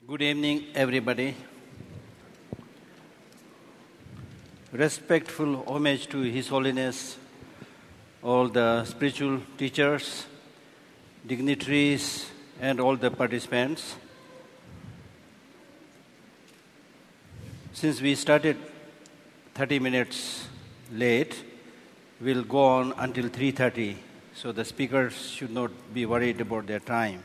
Good evening, everybody. Respectful homage to His Holiness, all the spiritual teachers, dignitaries, and all the participants. Since we started 30 minutes late, we'll go on until 3:30, so the speakers should not be worried about their time.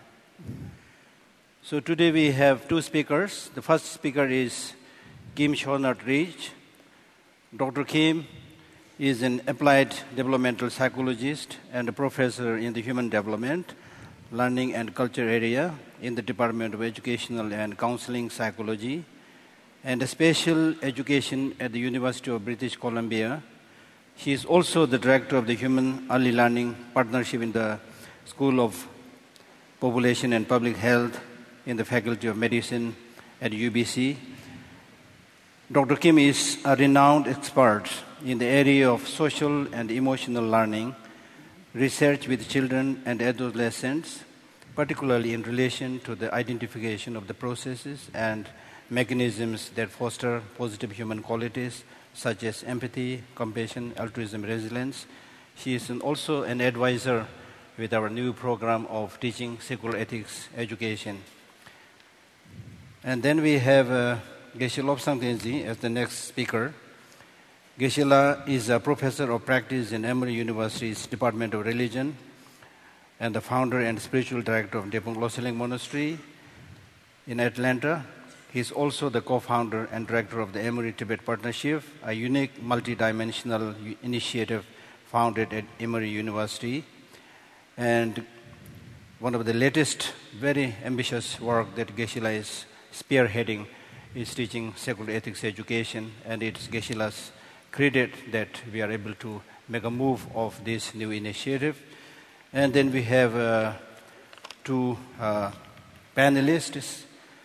So today we have two speakers. The first speaker is Kim Shonat Ridge. Dr. Kim is an applied developmental psychologist and a professor in the human development, learning and culture area in the Department of Educational and Counseling Psychology and special education at the University of British Columbia. She is also the director of the Human Early Learning Partnership in the School of Population and Public Health in the Faculty of Medicine at UBC. Dr. Kim is a renowned expert in the area of social and emotional learning, research with children and adolescents, particularly in relation to the identification of the processes and mechanisms that foster positive human qualities such as empathy, compassion, altruism, resilience. She is also an advisor with our new program of teaching secular ethics education. And then we have Geshe Lobsang Tenji as the next speaker. Geshe is a professor of practice in Emory University's Department of Religion and the founder and spiritual director of Depong Loseling Monastery in Atlanta. He is also the co-founder and director of the Emory Tibet Partnership, a unique multidimensional initiative founded at Emory University. And one of the latest very ambitious work that Geshe is spearheading is teaching secular ethics education, and it's Geshe-la's credit that we are able to make a move of this new initiative. And then we have two panelists,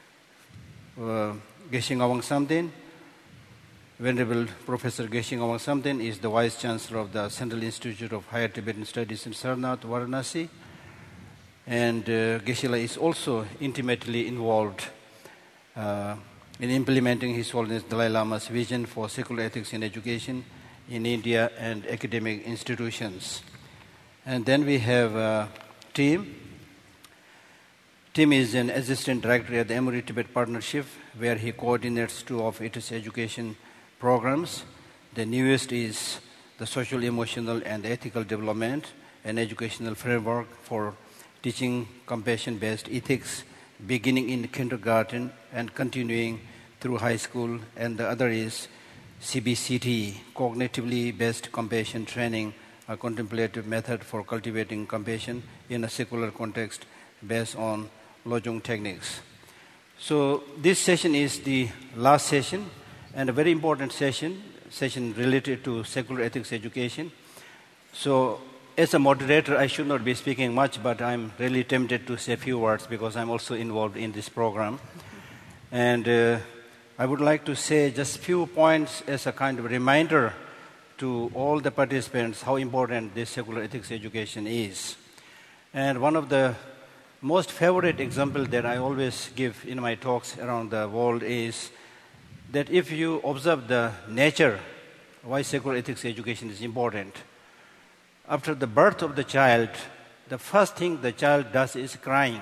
Geshe Ngawang Samten. Venerable Professor Geshe Ngawang Samten is the Vice Chancellor of the Central Institute of Higher Tibetan Studies in Sarnath, Varanasi. And Geshe is also intimately involved in implementing His Holiness Dalai Lama's vision for secular ethics in education in India and academic institutions. And then we have Tim. Tim is an assistant director at the Emory Tibet Partnership, where he coordinates two of its education programs. The newest is the Social, Emotional, and Ethical Development, an educational framework for teaching compassion-based ethics, beginning in kindergarten and continuing through high school. And the other is CBCT, Cognitively Based Compassion Training, a contemplative method for cultivating compassion in a secular context based on Lojong techniques. So this session is the last session and a very important session related to secular ethics education. So as a moderator, I should not be speaking much, but I'm really tempted to say a few words because I'm also involved in this program. And I would like to say just a few points as a kind of reminder to all the participants how important this secular ethics education is. And one of the most favorite examples that I always give in my talks around the world is that if you observe the nature, why secular ethics education is important. After the birth of the child, the first thing the child does is crying.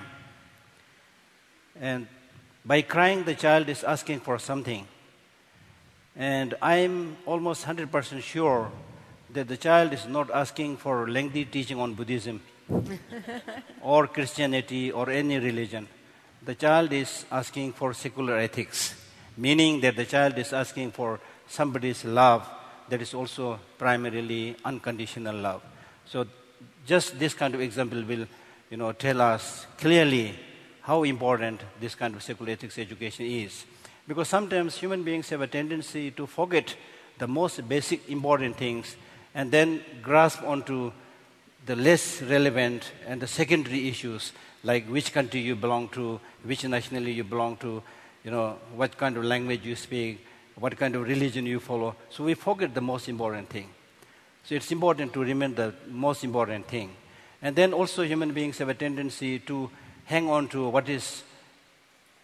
And by crying, the child is asking for something. And I'm almost 100% sure that the child is not asking for lengthy teaching on Buddhism or Christianity or any religion. The child is asking for secular ethics, meaning that the child is asking for somebody's love that is also primarily unconditional love. So just this kind of example will, tell us clearly how important this kind of secular ethics education is. Because sometimes human beings have a tendency to forget the most basic important things and then grasp onto the less relevant and the secondary issues, like which country you belong to, which nationality you belong to, what kind of language you speak, what kind of religion you follow. So we forget the most important thing. So it's important to remember the most important thing. And then also human beings have a tendency to hang on to what is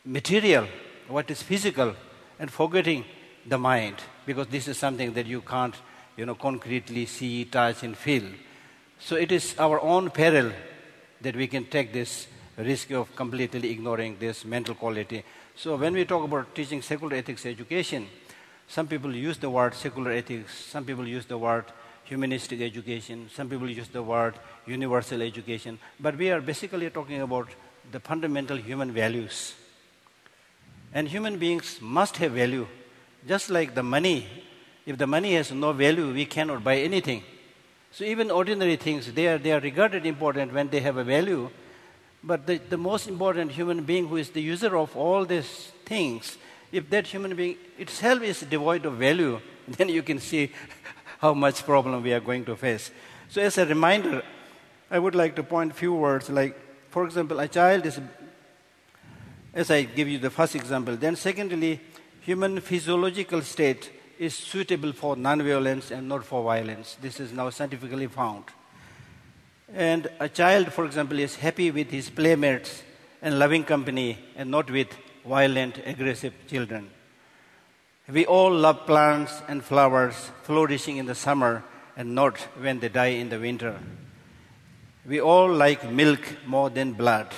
material, what is physical, and forgetting the mind, because this is something that you can't, concretely see, touch, and feel. So it is our own peril that we can take this risk of completely ignoring this mental quality. So when we talk about teaching secular ethics education, some people use the word secular ethics, some people use the word humanistic education, some people use the word universal education, but we are basically talking about the fundamental human values. And human beings must have value, just like the money. If the money has no value, we cannot buy anything. So even ordinary things, they are regarded important when they have a value. But the most important human being who is the user of all these things, if that human being itself is devoid of value, then you can see how much problem we are going to face. So as a reminder, I would like to point few words like, for example, a child is, as I give you the first example, then secondly, human physiological state is suitable for non-violence and not for violence. This is now scientifically found. And a child, for example, is happy with his playmates and loving company and not with violent, aggressive children. We all love plants and flowers flourishing in the summer and not when they die in the winter. We all like milk more than blood.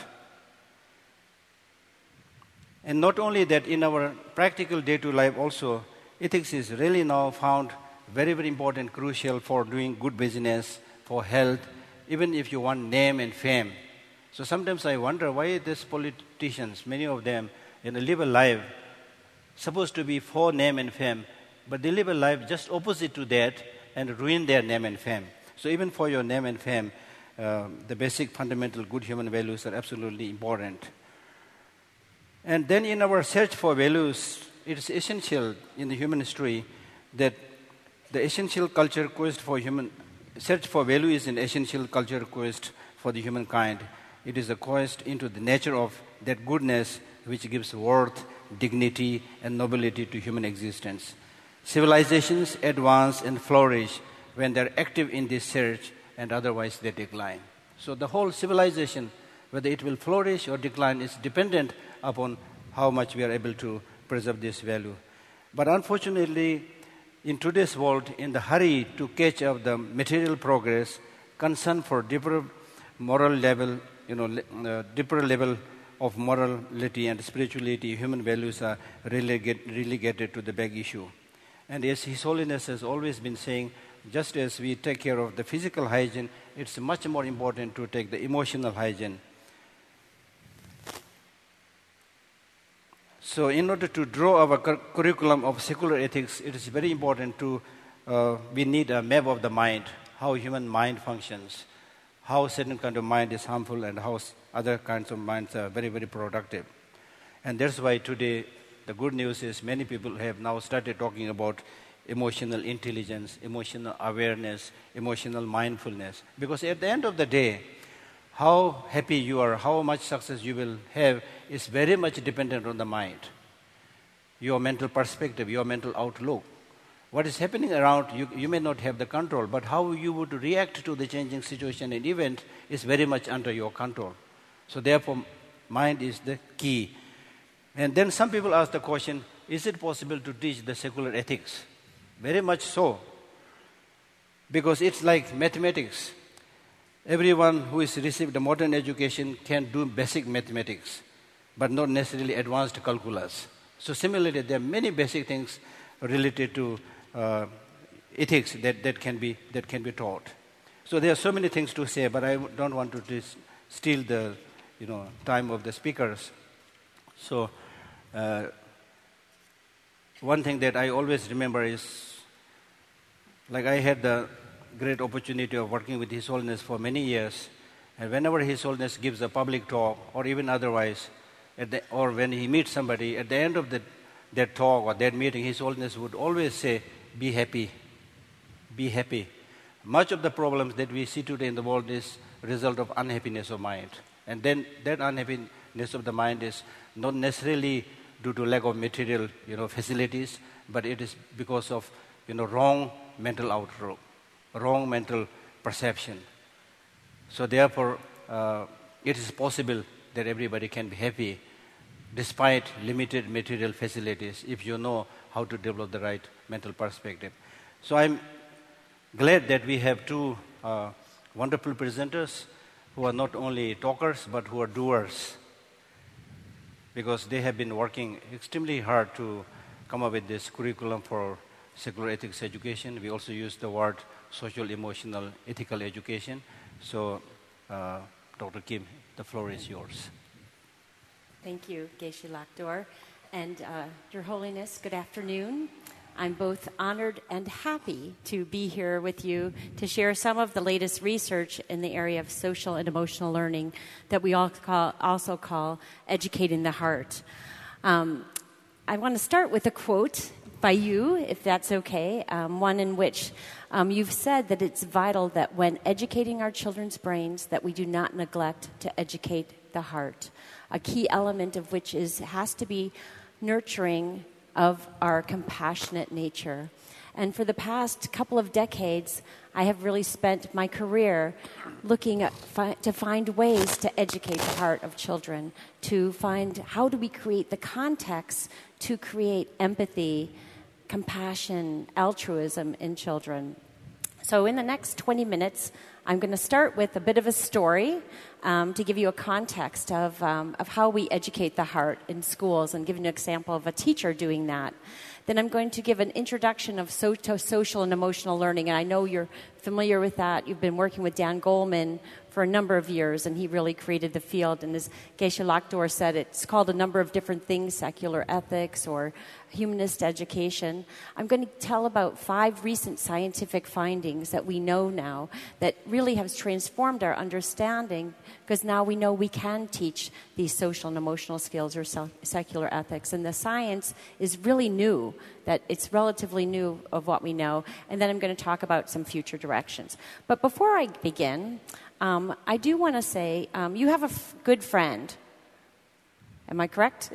And not only that, in our practical day-to-day life also, ethics is really now found very, very important, crucial for doing good business, for health, even if you want name and fame. So sometimes I wonder why these politicians, many of them, live a life supposed to be for name and fame, but they live a life just opposite to that and ruin their name and fame. So even for your name and fame, the basic fundamental good human values are absolutely important. And then in our search for values, it is essential in the human history that the essential culture quest for human search for value is an essential culture quest for the humankind. It is a quest into the nature of that goodness which gives worth, dignity, and nobility to human existence. Civilizations advance and flourish when they are active in this search, and otherwise they decline. So the whole civilization, whether it will flourish or decline, is dependent upon how much we are able to preserve this value. But unfortunately, in today's world, in the hurry to catch up the material progress, concern for deeper moral level, deeper level of morality and spirituality, human values are relegated to the back issue. And as His Holiness has always been saying, just as we take care of the physical hygiene, it's much more important to take the emotional hygiene. So in order to draw our curriculum of secular ethics, it is very important to, we need a map of the mind, how human mind functions, how certain kind of mind is harmful and how other kinds of minds are very, very productive. And that's why today the good news is many people have now started talking about emotional intelligence, emotional awareness, emotional mindfulness. Because at the end of the day, how happy you are, how much success you will have is very much dependent on the mind. Your mental perspective, your mental outlook. What is happening around you may not have the control, but how you would react to the changing situation and event is very much under your control. So therefore, mind is the key. And then some people ask the question, is it possible to teach the secular ethics? Very much so. Because it's like mathematics. Everyone who has received a modern education can do basic mathematics, but not necessarily advanced calculus. So similarly, there are many basic things related to ethics that can be taught. So there are so many things to say, but I don't want to steal the time of the speakers. So one thing that I always remember is, like I had the great opportunity of working with His Holiness for many years, and whenever His Holiness gives a public talk, or even otherwise, or when he meets somebody, at the end of that talk or that meeting, His Holiness would always say, be happy, be happy. Much of the problems that we see today in the world is a result of unhappiness of mind. And then that unhappiness of the mind is not necessarily due to lack of material facilities, but it is because of wrong mental outlook, wrong mental perception. So therefore, it is possible that everybody can be happy, despite limited material facilities, if you know how to develop the right mental perspective. So I'm glad that we have two wonderful presenters who are not only talkers but who are doers, because they have been working extremely hard to come up with this curriculum for secular ethics education. We also use the word social, emotional, ethical education. So, Dr. Kim, the floor is yours. Thank you, Geshe Lakdor. And Your Holiness, good afternoon. I'm both honored and happy to be here with you to share some of the latest research in the area of social and emotional learning that we also call educating the heart. I want to start with a quote by you, if that's okay, one in which you've said that it's vital that when educating our children's brains that we do not neglect to educate the heart, a key element of which has to be nurturing of our compassionate nature. And for the past couple of decades, I have really spent my career looking at to find ways to educate the heart of children, to find how do we create the context to create empathy, compassion, altruism in children. So in the next 20 minutes, I'm going to start with a bit of a story to give you a context of how we educate the heart in schools and give you an example of a teacher doing that. Then I'm going to give an introduction of social and emotional learning, and I know you're familiar with that. You've been working with Dan Goleman for a number of years, and he really created the field. And as Geshe Lakdor said, it's called a number of different things, secular ethics or humanist education. I'm going to tell about 5 recent scientific findings that we know now that really has transformed our understanding, because now we know we can teach these social and emotional skills or secular ethics. And the science is really new, that it's relatively new of what we know. And then I'm going to talk about some future directions. But before I begin, I do want to say you have a good friend. Am I correct?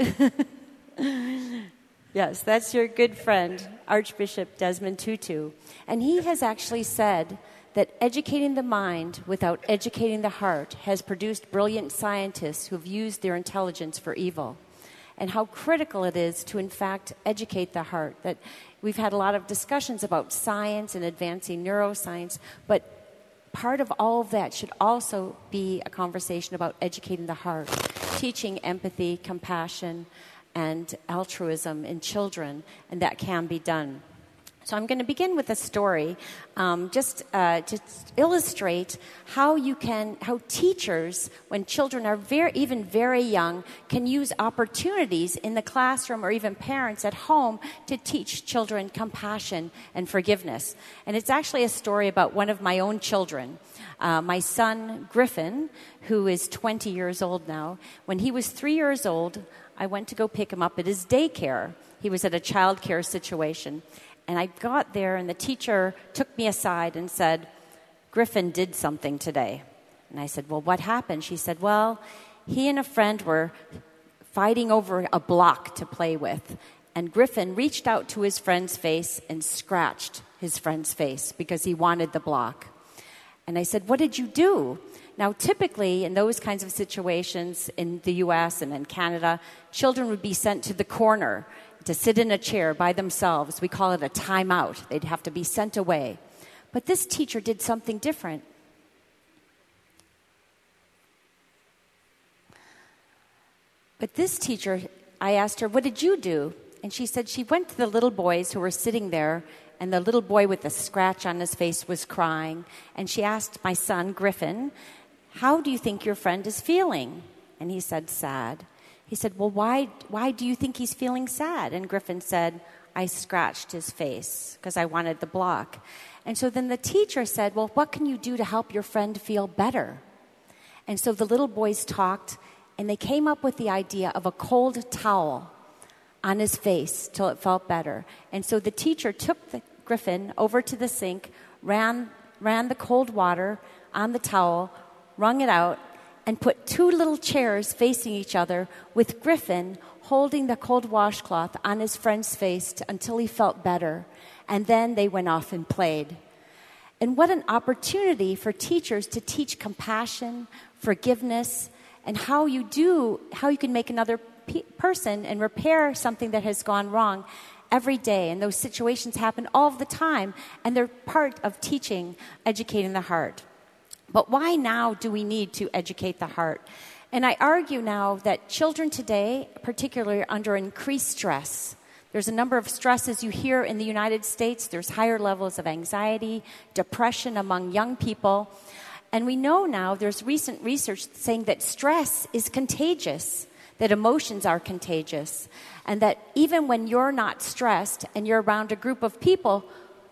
Yes, that's your good friend, Archbishop Desmond Tutu. And he has actually said that educating the mind without educating the heart has produced brilliant scientists who have used their intelligence for evil. And how critical it is to, in fact, educate the heart. That we've had a lot of discussions about science and advancing neuroscience, but part of all of that should also be a conversation about educating the heart, teaching empathy, compassion, and altruism in children, and that can be done. So I'm going to begin with a story just to illustrate how teachers, when children are even very young, can use opportunities in the classroom or even parents at home to teach children compassion and forgiveness. And it's actually a story about one of my own children. My son, Griffin, who is 20 years old now, when he was 3 years old, I went to go pick him up at his daycare. He was at a child care situation. And I got there, and the teacher took me aside and said, "Griffin did something today." And I said, "Well, what happened?" She said, "Well, he and a friend were fighting over a block to play with. And Griffin reached out to his friend's face and scratched his friend's face because he wanted the block." And I said, "What did you do?" Now, typically, in those kinds of situations in the U.S. and in Canada, children would be sent to the corner to sit in a chair by themselves. We call it a timeout. They'd have to be sent away. But this teacher did something different. But this teacher, I asked her, "What did you do?" And she said she went to the little boys who were sitting there, and the little boy with the scratch on his face was crying. And she asked my son, Griffin, "How do you think your friend is feeling?" And he said, "Sad." He said, "Well, why do you think he's feeling sad?" And Griffin said, "I scratched his face because I wanted the block." And so then the teacher said, "Well, what can you do to help your friend feel better?" And so the little boys talked, and they came up with the idea of a cold towel on his face till it felt better. And so the teacher took Griffin over to the sink, ran the cold water on the towel, wrung it out, and put 2 little chairs facing each other with Griffin holding the cold washcloth on his friend's face until he felt better. And then they went off and played. And what an opportunity for teachers to teach compassion, forgiveness, and how you can make another person and repair something that has gone wrong every day. And those situations happen all the time, and they're part of teaching, educating the heart. But why now do we need to educate the heart? And I argue now that children today, particularly, are under increased stress. There's a number of stresses you hear in the United States. There's higher levels of anxiety, depression among young people. And we know now there's recent research saying that stress is contagious, that emotions are contagious, and that even when you're not stressed and you're around a group of people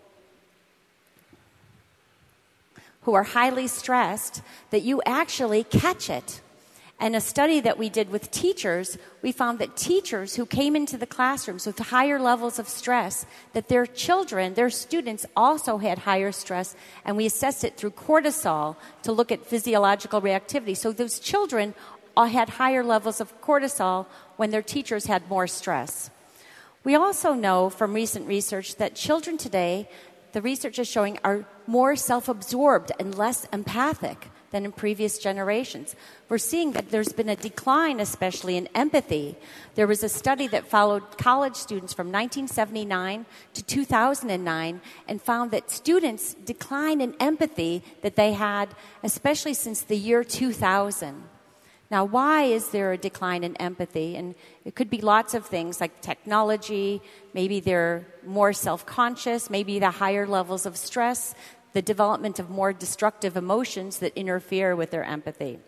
who are highly stressed, that you actually catch it. And a study that we did with teachers, we found that teachers who came into the classrooms with higher levels of stress, that their children, their students also had higher stress, and we assessed it through cortisol to look at physiological reactivity. So those children all had higher levels of cortisol when their teachers had more stress. We also know from recent research that children today, the research is showing, are more self-absorbed and less empathic than in previous generations. We're seeing that there's been a decline, especially in empathy. There was a study that followed college students from 1979 to 2009 and found that students' decline in empathy that they had, especially since the year 2000. Now, why is there a decline in empathy? And it could be lots of things like technology, maybe they're more self-conscious, maybe the higher levels of stress, the development of more destructive emotions that interfere with their empathy.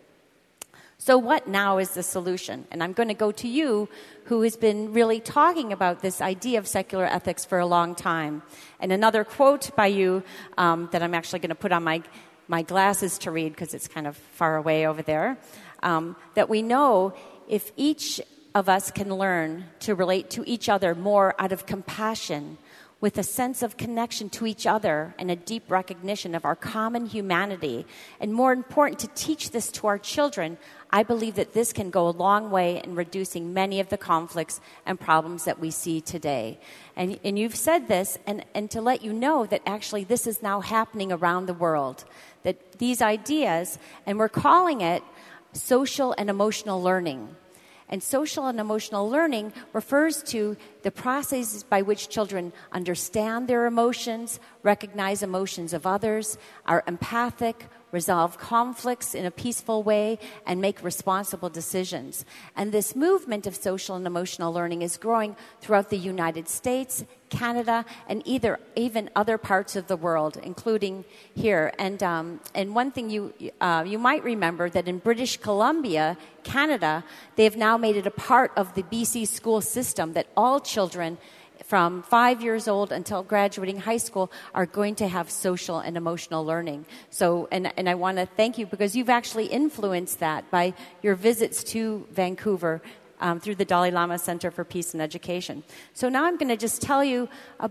So what now is the solution? And I'm going to go to you, who has been really talking about this idea of secular ethics for a long time. And another quote by you that I'm actually going to put on my glasses to read because it's kind of far away over there, that we know if each of us can learn to relate to each other more out of compassion, with a sense of connection to each other and a deep recognition of our common humanity, and more important, to teach this to our children, I believe that this can go a long way in reducing many of the conflicts and problems that we see today. And you've said this, and to let you know that actually this is now happening around the world, that these ideas, and we're calling it social and emotional learning. And social and emotional learning refers to the processes by which children understand their emotions, recognize emotions of others, are empathic, resolve conflicts in a peaceful way, and make responsible decisions. And this movement of social and emotional learning is growing throughout the United States, Canada, and even other parts of the world, including here. And one thing you might remember that in British Columbia, Canada, they have now made it a part of the BC school system that all children from 5 years old until graduating high school are going to have social and emotional learning. So, and I want to thank you because you've actually influenced that by your visits to Vancouver through the Dalai Lama Center for Peace and Education. So now I'm going to just tell you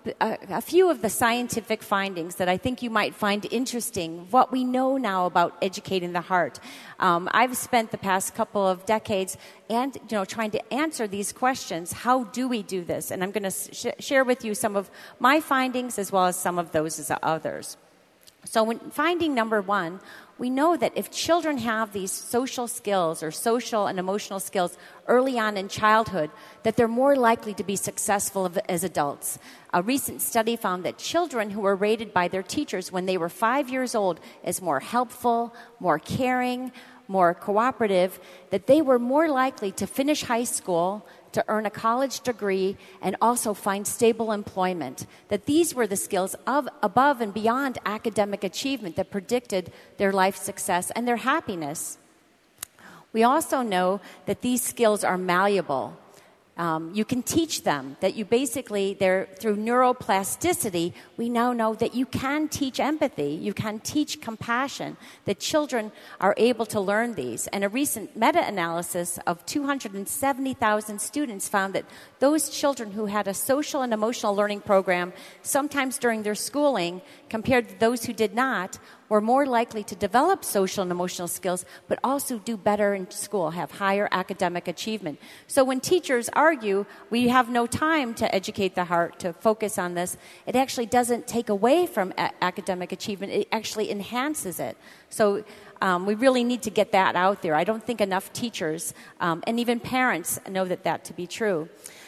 a few of the scientific findings that I think you might find interesting, what we know now about educating the heart. I've spent the past couple of decades trying to answer these questions. How do we do this? And I'm going to share with you some of my findings as well as some of those as others. So finding number one, we know that if children have these social skills or social and emotional skills early on in childhood, that they're more likely to be successful as adults. A recent study found that children who were rated by their teachers when they were 5 years old as more helpful, more caring, more cooperative, that they were more likely to finish high school, to earn a college degree, and also find stable employment. That these were the skills of above and beyond academic achievement that predicted their life success and their happiness. We also know that these skills are malleable. You can teach them, that you basically, through neuroplasticity, we now know that you can teach empathy, you can teach compassion, that children are able to learn these. And a recent meta-analysis of 270,000 students found that those children who had a social and emotional learning program, sometimes during their schooling, compared to those who did not, were more likely to develop social and emotional skills, but also do better in school, have higher academic achievement. So when teachers argue we have no time to educate the heart, to focus on this, it actually doesn't take away from academic achievement. It actually enhances it. So we really need to get that out there. I don't think enough teachers and even parents know that to be true.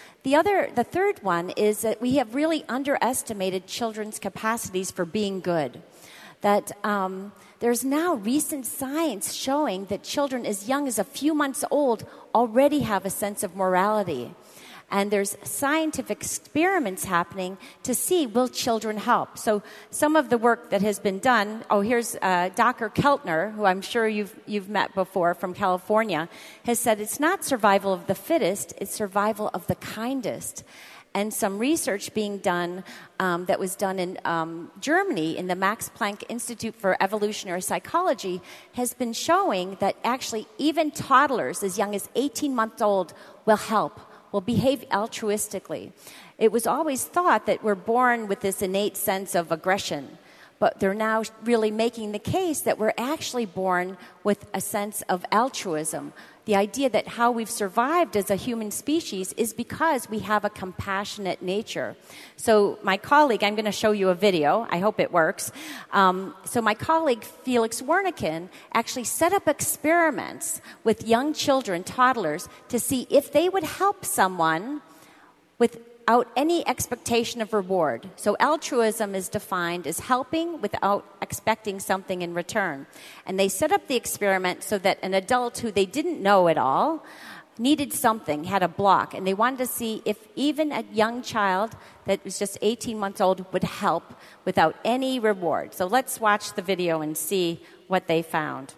The third one is that we have really underestimated children's capacities for being good. That there's now recent science showing that children as young as a few months old already have a sense of morality. And there's scientific experiments happening to see, will children help? So some of the work that has been done, here's Dr. Keltner, who I'm sure you've met before from California, has said it's not survival of the fittest, it's survival of the kindest. And some research being done that was done in Germany in the Max Planck Institute for Evolutionary Psychology has been showing that actually even toddlers as young as 18 months old will help, will behave altruistically. It was always thought that we're born with this innate sense of aggression, but they're now really making the case that we're actually born with a sense of altruism. The idea that how we've survived as a human species is because we have a compassionate nature. So my colleague, I'm going to show you a video. I hope it works. So my colleague, Felix Wernicken, actually set up experiments with young children, toddlers, to see if they would help someone without any expectation of reward. So altruism is defined as helping without expecting something in return. And they set up the experiment so that an adult who they didn't know at all needed something, had a block, and they wanted to see if even a young child that was just 18 months old would help without any reward. So let's watch the video and see what they found.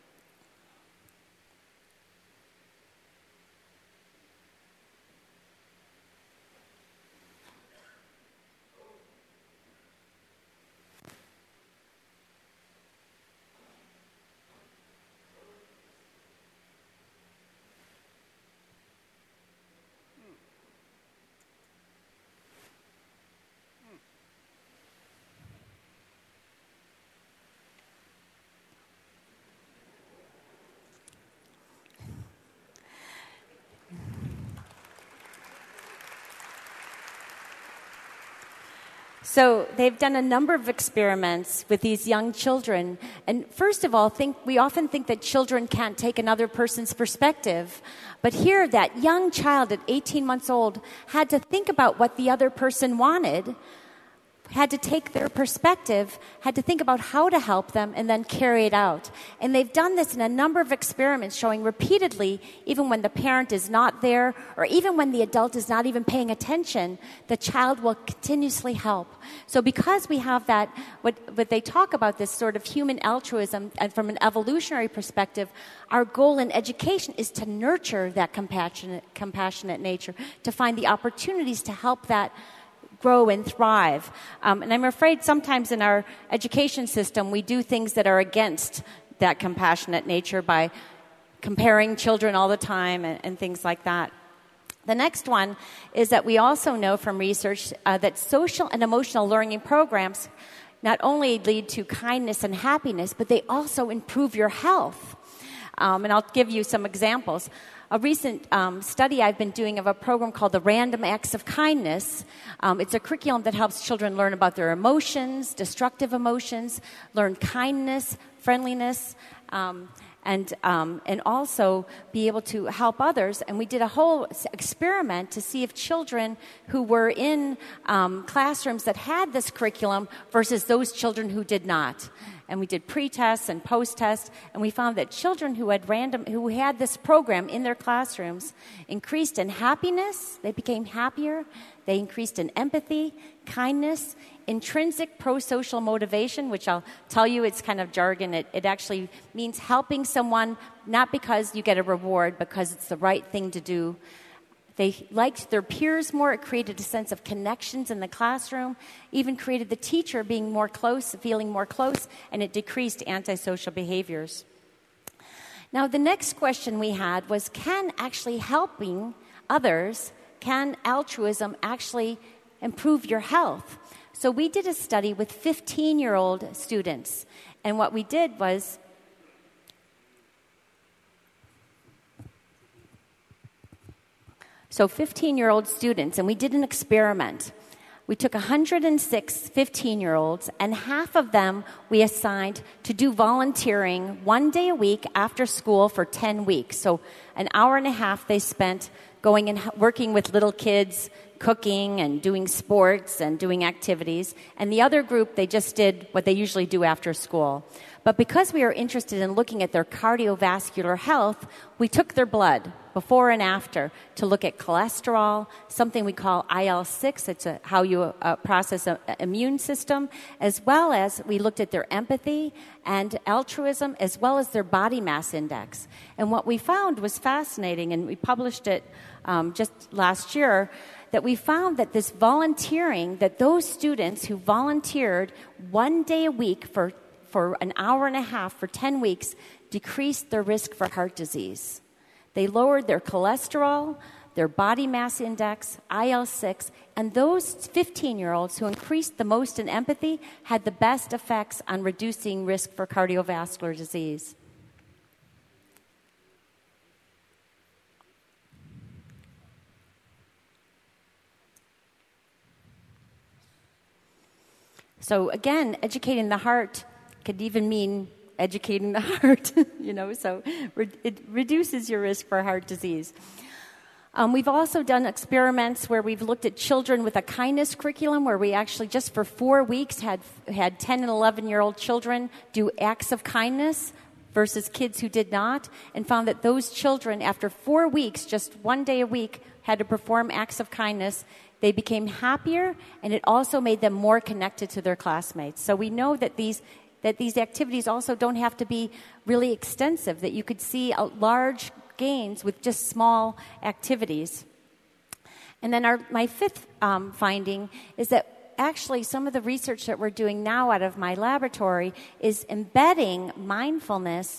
So they've done a number of experiments with these young children. And first of all, we often think that children can't take another person's perspective. But here, that young child at 18 months old had to think about what the other person wanted, had to take their perspective, had to think about how to help them, and then carry it out. And they've done this in a number of experiments showing repeatedly, even when the parent is not there, or even when the adult is not even paying attention, the child will continuously help. So because we have that, what they talk about, this sort of human altruism, and from an evolutionary perspective, our goal in education is to nurture that compassionate nature, to find the opportunities to help that grow and thrive. And I'm afraid sometimes in our education system, we do things that are against that compassionate nature by comparing children all the time and things like that. The next one is that we also know from research that social and emotional learning programs not only lead to kindness and happiness, but they also improve your health. And I'll give you some examples. A recent study I've been doing of a program called the Random Acts of Kindness. It's a curriculum that helps children learn about their emotions, destructive emotions, learn kindness, friendliness, and also be able to help others. And we did a whole experiment to see if children who were in classrooms that had this curriculum versus those children who did not. And we did pre-tests and post-tests, and we found that children who had this program in their classrooms increased in happiness, they became happier, they increased in empathy, kindness, intrinsic pro-social motivation, which I'll tell you, it's kind of jargon. It actually means helping someone not because you get a reward, because it's the right thing to do. They liked their peers more. It created a sense of connections in the classroom, even created the teacher being more close, feeling more close, and it decreased antisocial behaviors. Now, the next question we had was, can actually helping others, can altruism actually improve your health? So we did a study with 15-year-old students, And what we did was so 15-year-old students, and we did an experiment. We took 106 15-year-olds, and half of them we assigned to do volunteering 1 day a week after school for 10 weeks. So an hour and a half they spent going and working with little kids, cooking and doing sports and doing activities. And the other group, they just did what they usually do after school. But because we were interested in looking at their cardiovascular health, we took their blood before and after to look at cholesterol, something we call IL-6, it's how you process an immune system, as well as we looked at their empathy and altruism, as well as their body mass index. And what we found was fascinating, and we published it just last year, that we found that this volunteering, that those students who volunteered 1 day a week for an hour and a half for 10 weeks decreased their risk for heart disease. They lowered their cholesterol, their body mass index, IL-6, and those 15-year-olds who increased the most in empathy had the best effects on reducing risk for cardiovascular disease. So again, educating the heart could even mean educating the heart, so it reduces your risk for heart disease. We've also done experiments where we've looked at children with a kindness curriculum where we actually just for 4 weeks had 10 and 11-year-old children do acts of kindness versus kids who did not, and found that those children, after 4 weeks, just 1 day a week, had to perform acts of kindness. They became happier, and it also made them more connected to their classmates. So we know that these activities also don't have to be really extensive, that you could see large gains with just small activities. And then my fifth finding is that actually some of the research that we're doing now out of my laboratory is embedding mindfulness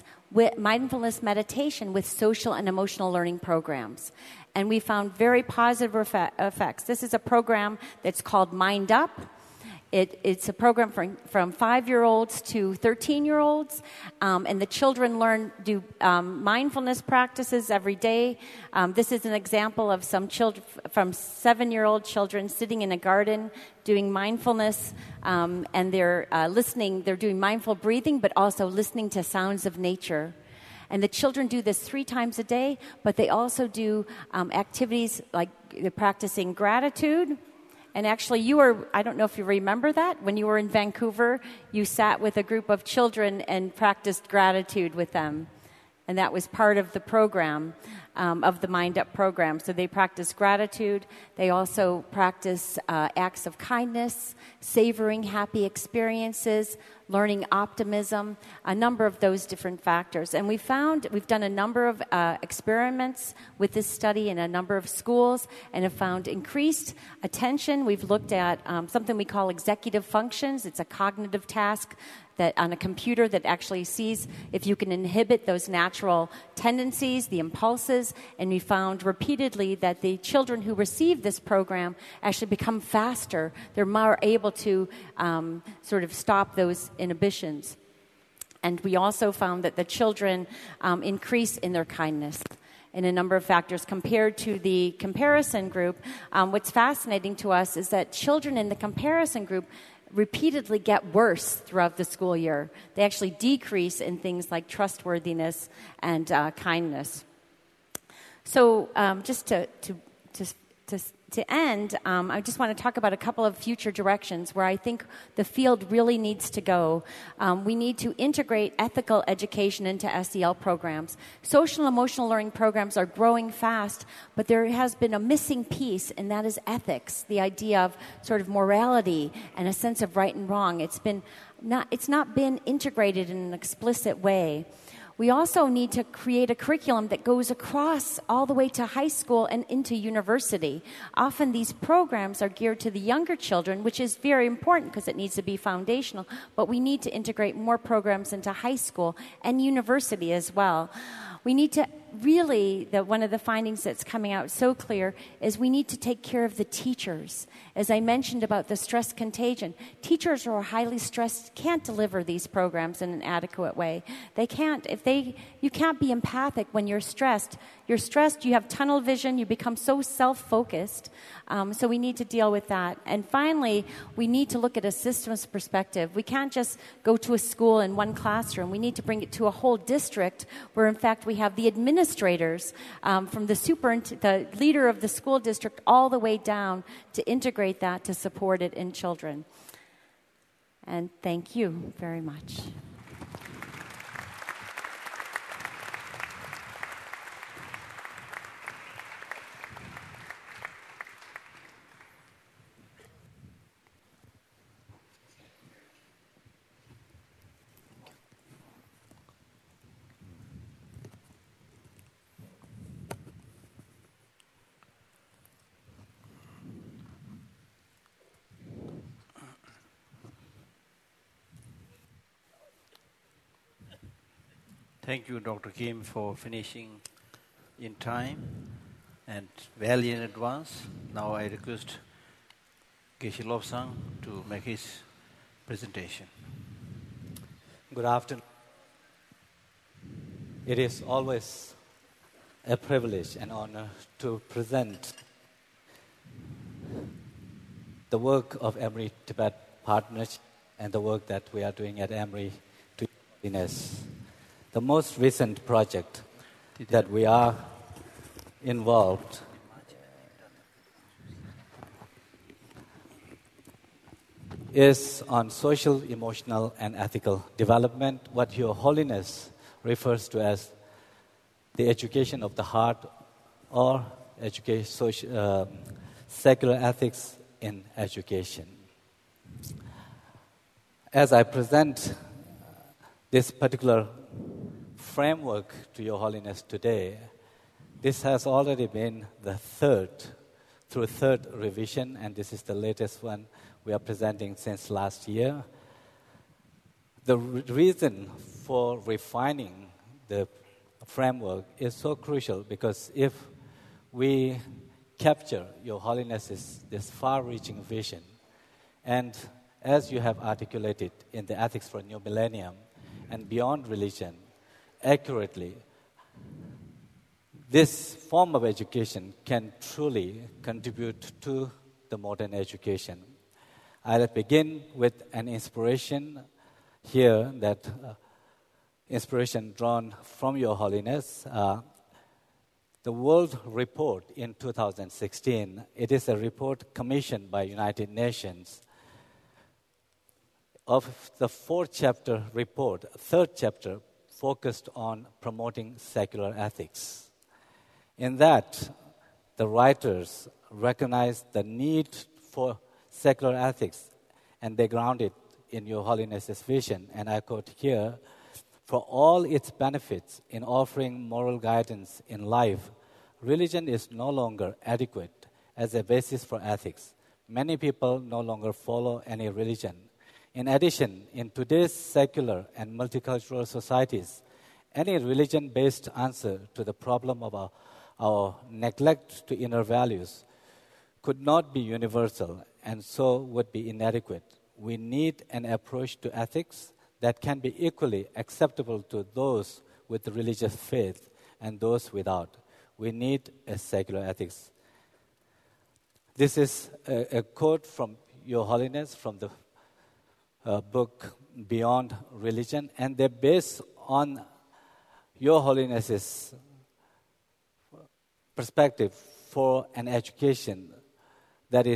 meditation with social and emotional learning programs. And we found very positive effects. This is a program that's called Mind Up. It's a program from 5-year-olds to 13-year-olds, and the children do mindfulness practices every day. This is an example of some children from 7-year-old children sitting in a garden doing mindfulness, and they're listening. They're doing mindful breathing, but also listening to sounds of nature. And the children do this 3 times a day, but they also do activities like they're practicing gratitude. And actually, I don't know if you remember that, when you were in Vancouver, you sat with a group of children and practiced gratitude with them. And that was part of the program, of the Mind Up program. So they practice gratitude. They also practice acts of kindness, savoring happy experiences, learning optimism, a number of those different factors. And we've done a number of experiments with this study in a number of schools and have found increased attention. We've looked at something we call executive functions. It's a cognitive task that on a computer that actually sees if you can inhibit those natural tendencies, the impulses, and we found repeatedly that the children who receive this program actually become faster. They're more able to sort of stop those inhibitions. And we also found that the children increase in their kindness in a number of factors compared to the comparison group. What's fascinating to us is that children in the comparison group repeatedly get worse throughout the school year. They actually decrease in things like trustworthiness and kindness. So just to end, I just want to talk about a couple of future directions where I think the field really needs to go. We need to integrate ethical education into SEL programs. Social and emotional learning programs are growing fast, but there has been a missing piece, and that is ethics, the idea of sort of morality and a sense of right and wrong. It's not been integrated in an explicit way. We also need to create a curriculum that goes across all the way to high school and into university. Often these programs are geared to the younger children, which is very important because it needs to be foundational, but we need to integrate more programs into high school and university as well. We need to really, one of the findings that's coming out so clear is we need to take care of the teachers. As I mentioned about the stress contagion, teachers who are highly stressed can't deliver these programs in an adequate way. They can't. You can't be empathic when you're stressed. You're stressed, you have tunnel vision, you become so self-focused. So we need to deal with that. And finally, we need to look at a systems perspective. We can't just go to a school in one classroom. We need to bring it to a whole district where, in fact, we have the administrators from the leader of the school district all the way down to integrate that to support it in children. And thank you very much. Thank you, Dr. Kim, for finishing in time and well in advance. Now I request Geshe Lobsang to make his presentation. Good afternoon. It is always a privilege and honor to present the work of Emory Tibet Partnership and the work that we are doing at Emory to Holiness. The most recent project that we are involved is on social, emotional, and ethical development, what Your Holiness refers to as the education of the heart or secular ethics in education. As I present this particular framework to Your Holiness today, this has already been the third revision, and this is the latest one we are presenting since last year. The reason for refining the framework is so crucial because if we capture Your Holiness's this far-reaching vision, and as you have articulated in the Ethics for a New Millennium and beyond religion, accurately, this form of education can truly contribute to the modern education. I'll begin with an inspiration here, that inspiration drawn from Your Holiness. The World Report in 2016, it is a report commissioned by United Nations. Of the 4-chapter report, third chapter focused on promoting secular ethics. In that, the writers recognized the need for secular ethics, and they ground it in Your Holiness's vision. And I quote here, "For all its benefits in offering moral guidance in life, religion is no longer adequate as a basis for ethics. Many people no longer follow any religion. In addition, in today's secular and multicultural societies, any religion-based answer to the problem of our neglect to inner values could not be universal and so would be inadequate. We need an approach to ethics that can be equally acceptable to those with religious faith and those without. We need a secular ethics." This is a quote from Your Holiness from the book Beyond Religion, and they're based on Your Holiness's perspective for an education that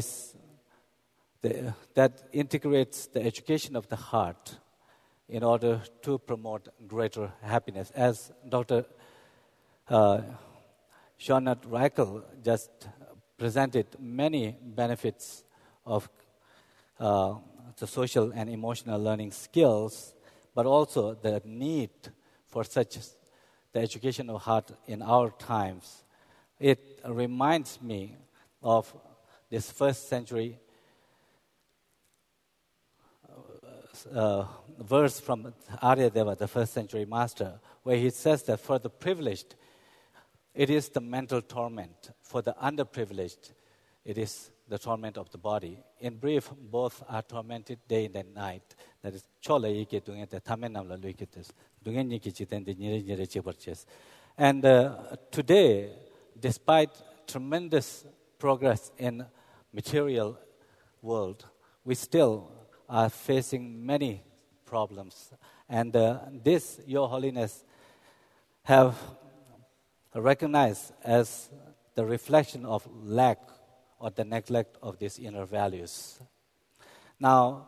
integrates the education of the heart in order to promote greater happiness. As Dr. Jeanette Reichel just presented many benefits of the social and emotional learning skills, but also the need for the education of heart in our times. It reminds me of this first century verse from Aryadeva, the first century master, where he says that for the privileged, it is the mental torment. For the underprivileged, it is the torment of the body. In brief, both are tormented day and night. That is, chola yike dunga te tamen namla luikitis. Dunga niki chiten de nyere chibarches. And today, despite tremendous progress in material world, we still are facing many problems. And this, Your Holiness, have recognized as the reflection of lack or the neglect of these inner values. Now,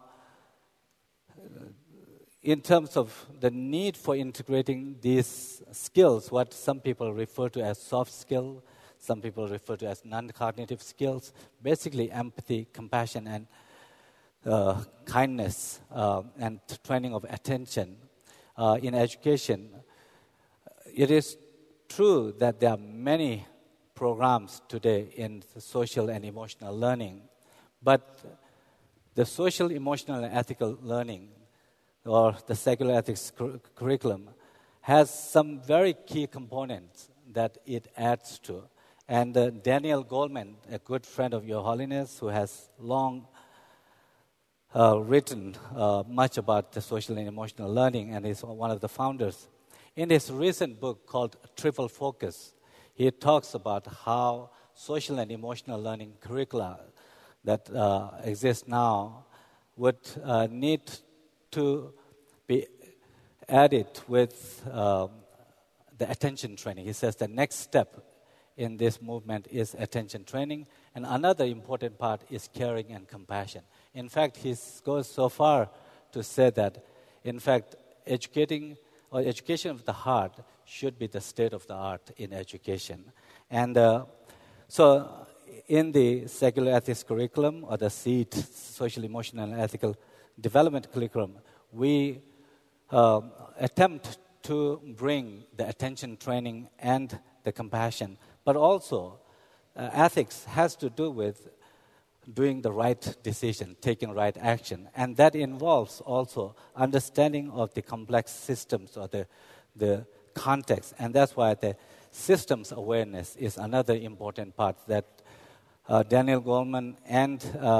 in terms of the need for integrating these skills, what some people refer to as soft skill, some people refer to as non-cognitive skills, basically empathy, compassion, and kindness, and training of attention. In education, it is true that there are many programs today in social and emotional learning, but the social, emotional, and ethical learning, or the secular ethics curriculum, has some very key components that it adds to. And Daniel Goleman, a good friend of Your Holiness, who has long written much about the social and emotional learning, and is one of the founders, in his recent book called Triple Focus, he talks about how social and emotional learning curricula that exist now would need to be added with the attention training. He says the next step in this movement is attention training, and another important part is caring and compassion. In fact, he goes so far to say that, in fact, education of the heart should be the state of the art in education. And so in the secular ethics curriculum, or the SEED, Social, Emotional, and Ethical Development curriculum, we attempt to bring the attention training and the compassion. But also, ethics has to do with doing the right decision, taking right action. And that involves also understanding of the complex systems or the context. And that's why the systems awareness is another important part that Daniel Goleman and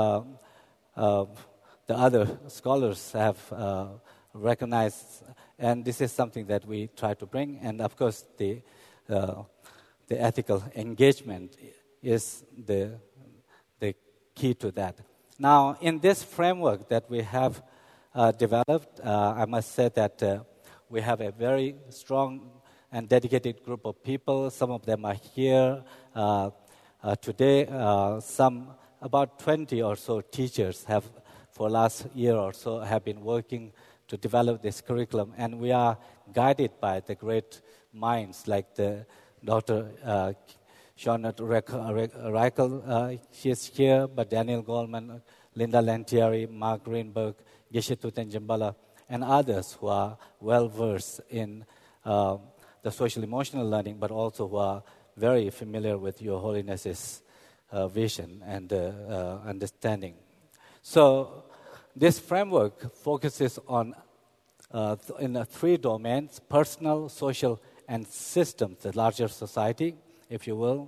the other scholars have recognized. And this is something that we try to bring. And of course, the ethical engagement is the key to that. Now, in this framework that we have developed, I must say that we have a very strong and dedicated group of people. Some of them are here today. About 20 or so teachers have, for last year or so, have been working to develop this curriculum. And we are guided by the great minds like the Dr. Charlotte Reichel, she is here, but Daniel Goleman, Linda Lantieri, Mark Greenberg, Geshe Tutenjambala, and others who are well-versed in the social-emotional learning, but also who are very familiar with Your Holiness's vision and understanding. So this framework focuses on in 3 domains: personal, social, and systems, the larger society, if you will.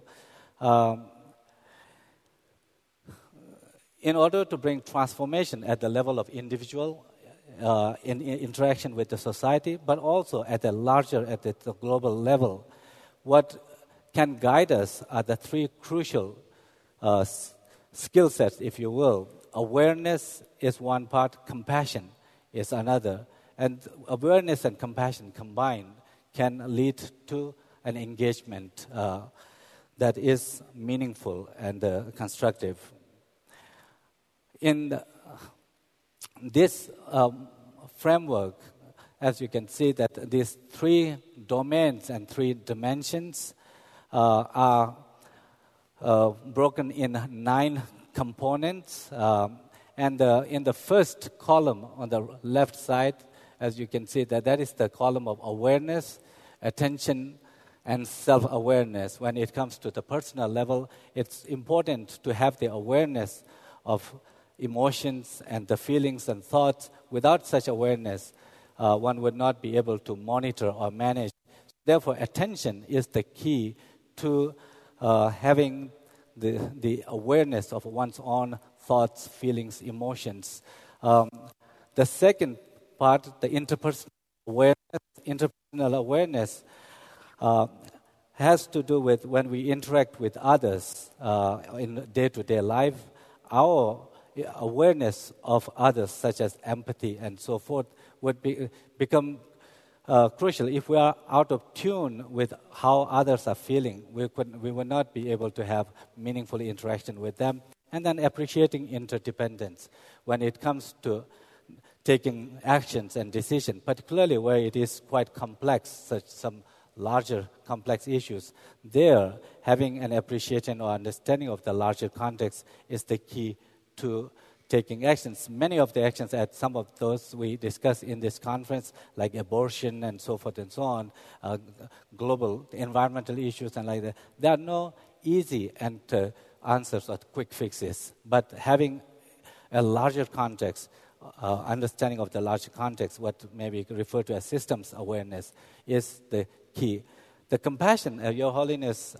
In order to bring transformation at the level of individual in interaction with the society, but also at the global level, what can guide us are the 3 crucial skill sets, if you will. Awareness is one part, compassion is another. And awareness and compassion combined can lead to an engagement that is meaningful and constructive. In this framework, as you can see, that these 3 domains and 3 dimensions are broken in 9 components. And in the first column on the left side, as you can see, that is the column of awareness, attention, and self-awareness. When it comes to the personal level, it's important to have the awareness of emotions and the feelings and thoughts. Without such awareness, one would not be able to monitor or manage. Therefore, attention is the key to having the awareness of one's own thoughts, feelings, emotions. The second part, the interpersonal awareness, has to do with when we interact with others in day-to-day life. Our awareness of others, such as empathy and so forth, would become crucial. If we are out of tune with how others are feeling, we will not be able to have meaningful interaction with them. And then appreciating interdependence when it comes to taking actions and decisions, particularly where it is quite complex, such some larger complex issues. There, having an appreciation or understanding of the larger context is the key to taking actions. Many of the actions, at some of those we discussed in this conference, like abortion and so forth and so on, global environmental issues and like that, there are no easy and answers or quick fixes. But having a larger context, understanding of the larger context, what may be referred to as systems awareness, is the key. The compassion, Your Holiness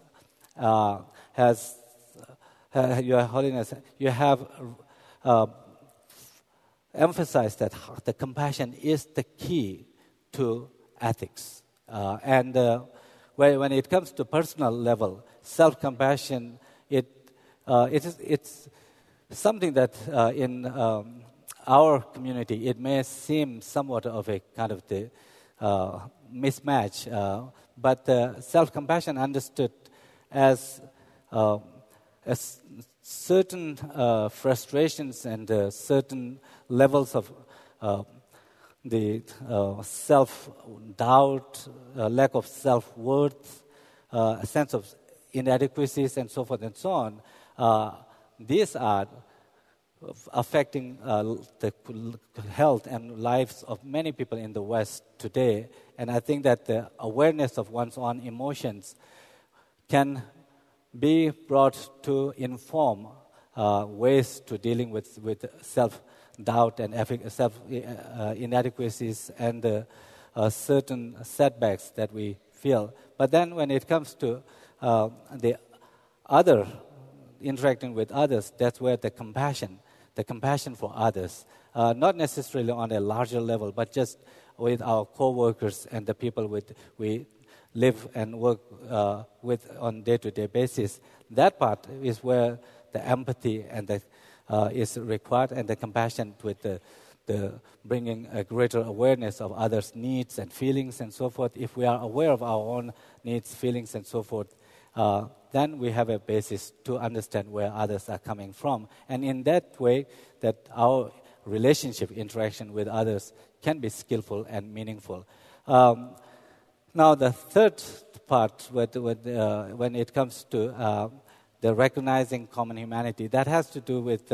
Your Holiness, you have emphasized that the compassion is the key to ethics. And when it comes to personal level, self-compassion, it's something that in our community, it may seem somewhat of a kind of the mismatch, but self-compassion understood as certain frustrations and certain levels of the self-doubt, lack of self-worth, a sense of inadequacies, and so forth and so on. These are affecting the health and lives of many people in the West today. And I think that the awareness of one's own emotions can be brought to inform ways to dealing with self-doubt and inadequacies and certain setbacks that we feel. But then when it comes to the other, interacting with others, that's where the compassion for others, not necessarily on a larger level, but just with our co-workers and the people we live and work with on day-to-day basis. That part is where the empathy and is required, and the compassion with the bringing a greater awareness of others' needs and feelings and so forth. If we are aware of our own needs, feelings, and so forth, then we have a basis to understand where others are coming from. And in that way, that our relationship, interaction with others can be skillful and meaningful. Now, the third part, when it comes to the recognizing common humanity, that has to do with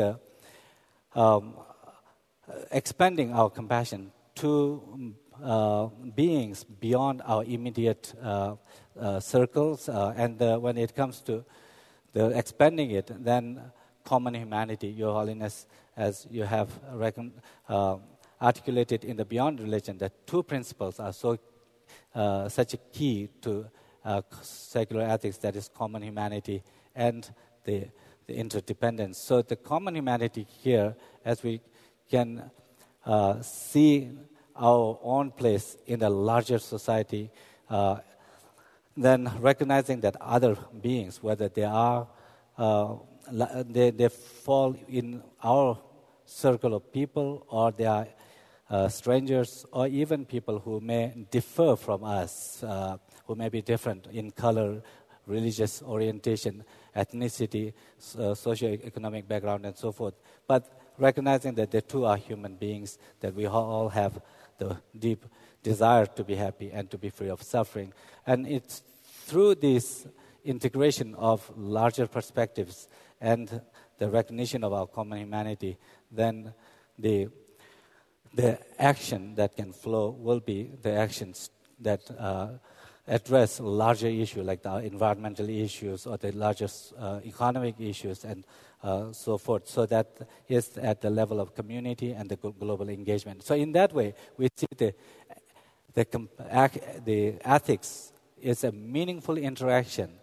expanding our compassion to beings beyond our immediate circles. And when it comes to the expanding it, then common humanity, Your Holiness, as you have articulated in the Beyond Religion, that two principles are such a key to secular ethics, that is common humanity and the interdependence. So the common humanity here, as we can see our own place in a larger society, then recognizing that other beings, whether they are they fall in our circle of people, or they are strangers, or even people who may differ from us, who may be different in color, religious orientation, ethnicity, socioeconomic background, and so forth. But recognizing that they too are human beings, that we all have the deep desire to be happy and to be free of suffering. And it's through this integration of larger perspectives and the recognition of our common humanity, then the action that can flow will be the actions that address larger issues like the environmental issues or the larger economic issues and so forth. So that is at the level of community and the global engagement. So in that way, we see the ethics is a meaningful interaction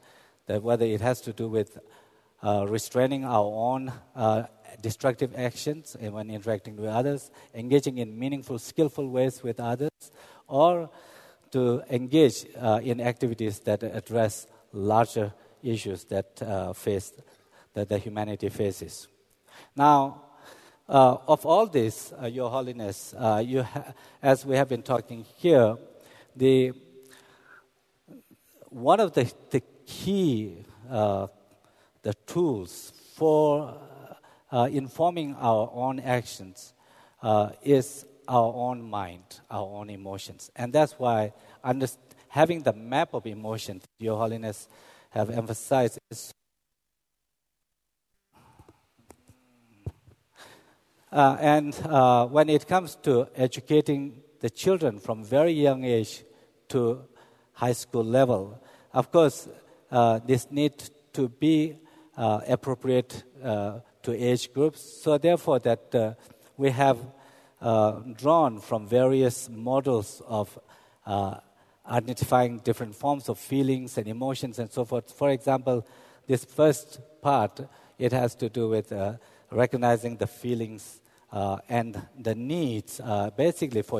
that whether it has to do with restraining our own destructive actions when interacting with others, engaging in meaningful, skillful ways with others, or to engage in activities that address larger issues that that the humanity faces. Now, of all this, Your Holiness, as we have been talking here, one of the key the tools for informing our own actions is our own mind, our own emotions. And that's why having the map of emotions, Your Holiness have emphasized, is when it comes to educating the children from very young age to high school level, of course, this needs to be appropriate to age groups. So therefore, that we have drawn from various models of identifying different forms of feelings and emotions and so forth. For example, this first part, it has to do with recognizing the feelings and the needs, basically for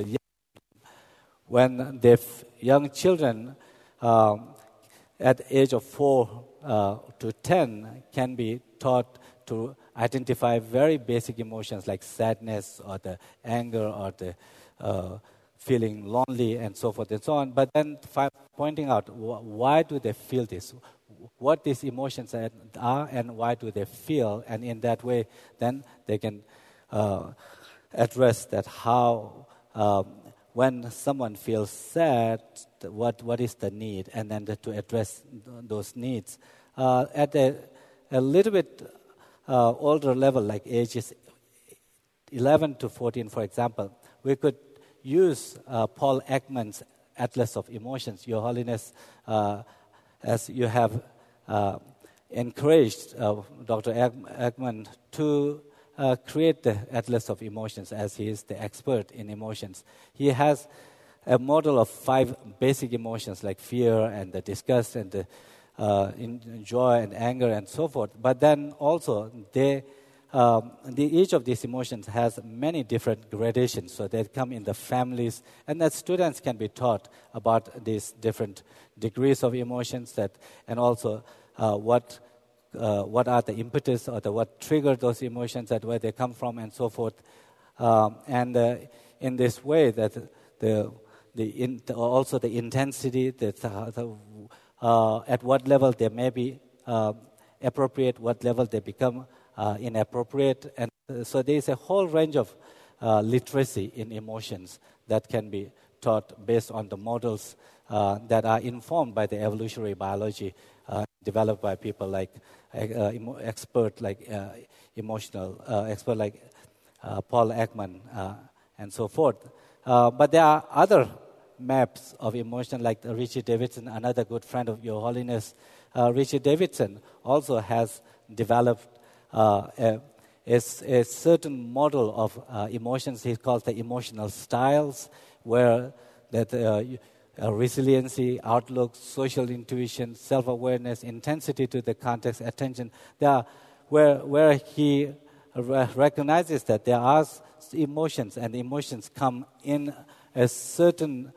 when the young children at the age of 4 to 10 can be taught to identify very basic emotions like sadness or the anger or the feeling lonely and so forth and so on. But then pointing out why do they feel this, what these emotions are and why do they feel, and in that way then they can address that how when someone feels sad, what is the need, and then to address those needs. At a little bit older level, like ages 11 to 14, for example, we could use Paul Ekman's Atlas of Emotions. Your Holiness, as you have encouraged Dr. Ekman to create the Atlas of Emotions, as he is the expert in emotions. He has a model of 5 basic emotions like fear and the disgust and the joy and anger and so forth. But then also each of these emotions has many different gradations. So they come in the families, and that students can be taught about these different degrees of emotions and also what are the impetus or what triggered those emotions, and where they come from, and so forth. In this way, that also the intensity, at what level they may be appropriate, what level they become inappropriate, and so there is a whole range of literacy in emotions that can be taught based on the models that are informed by the evolutionary biology developed by people like expert like expert like Paul Ekman and so forth. But there are other maps of emotion, like Richie Davidson, another good friend of Your Holiness. Richie Davidson also has developed a certain model of emotions he calls the emotional styles, where that resiliency, outlook, social intuition, self-awareness, intensity to the context, attention, they are where he recognizes that there are emotions, and emotions come in a certain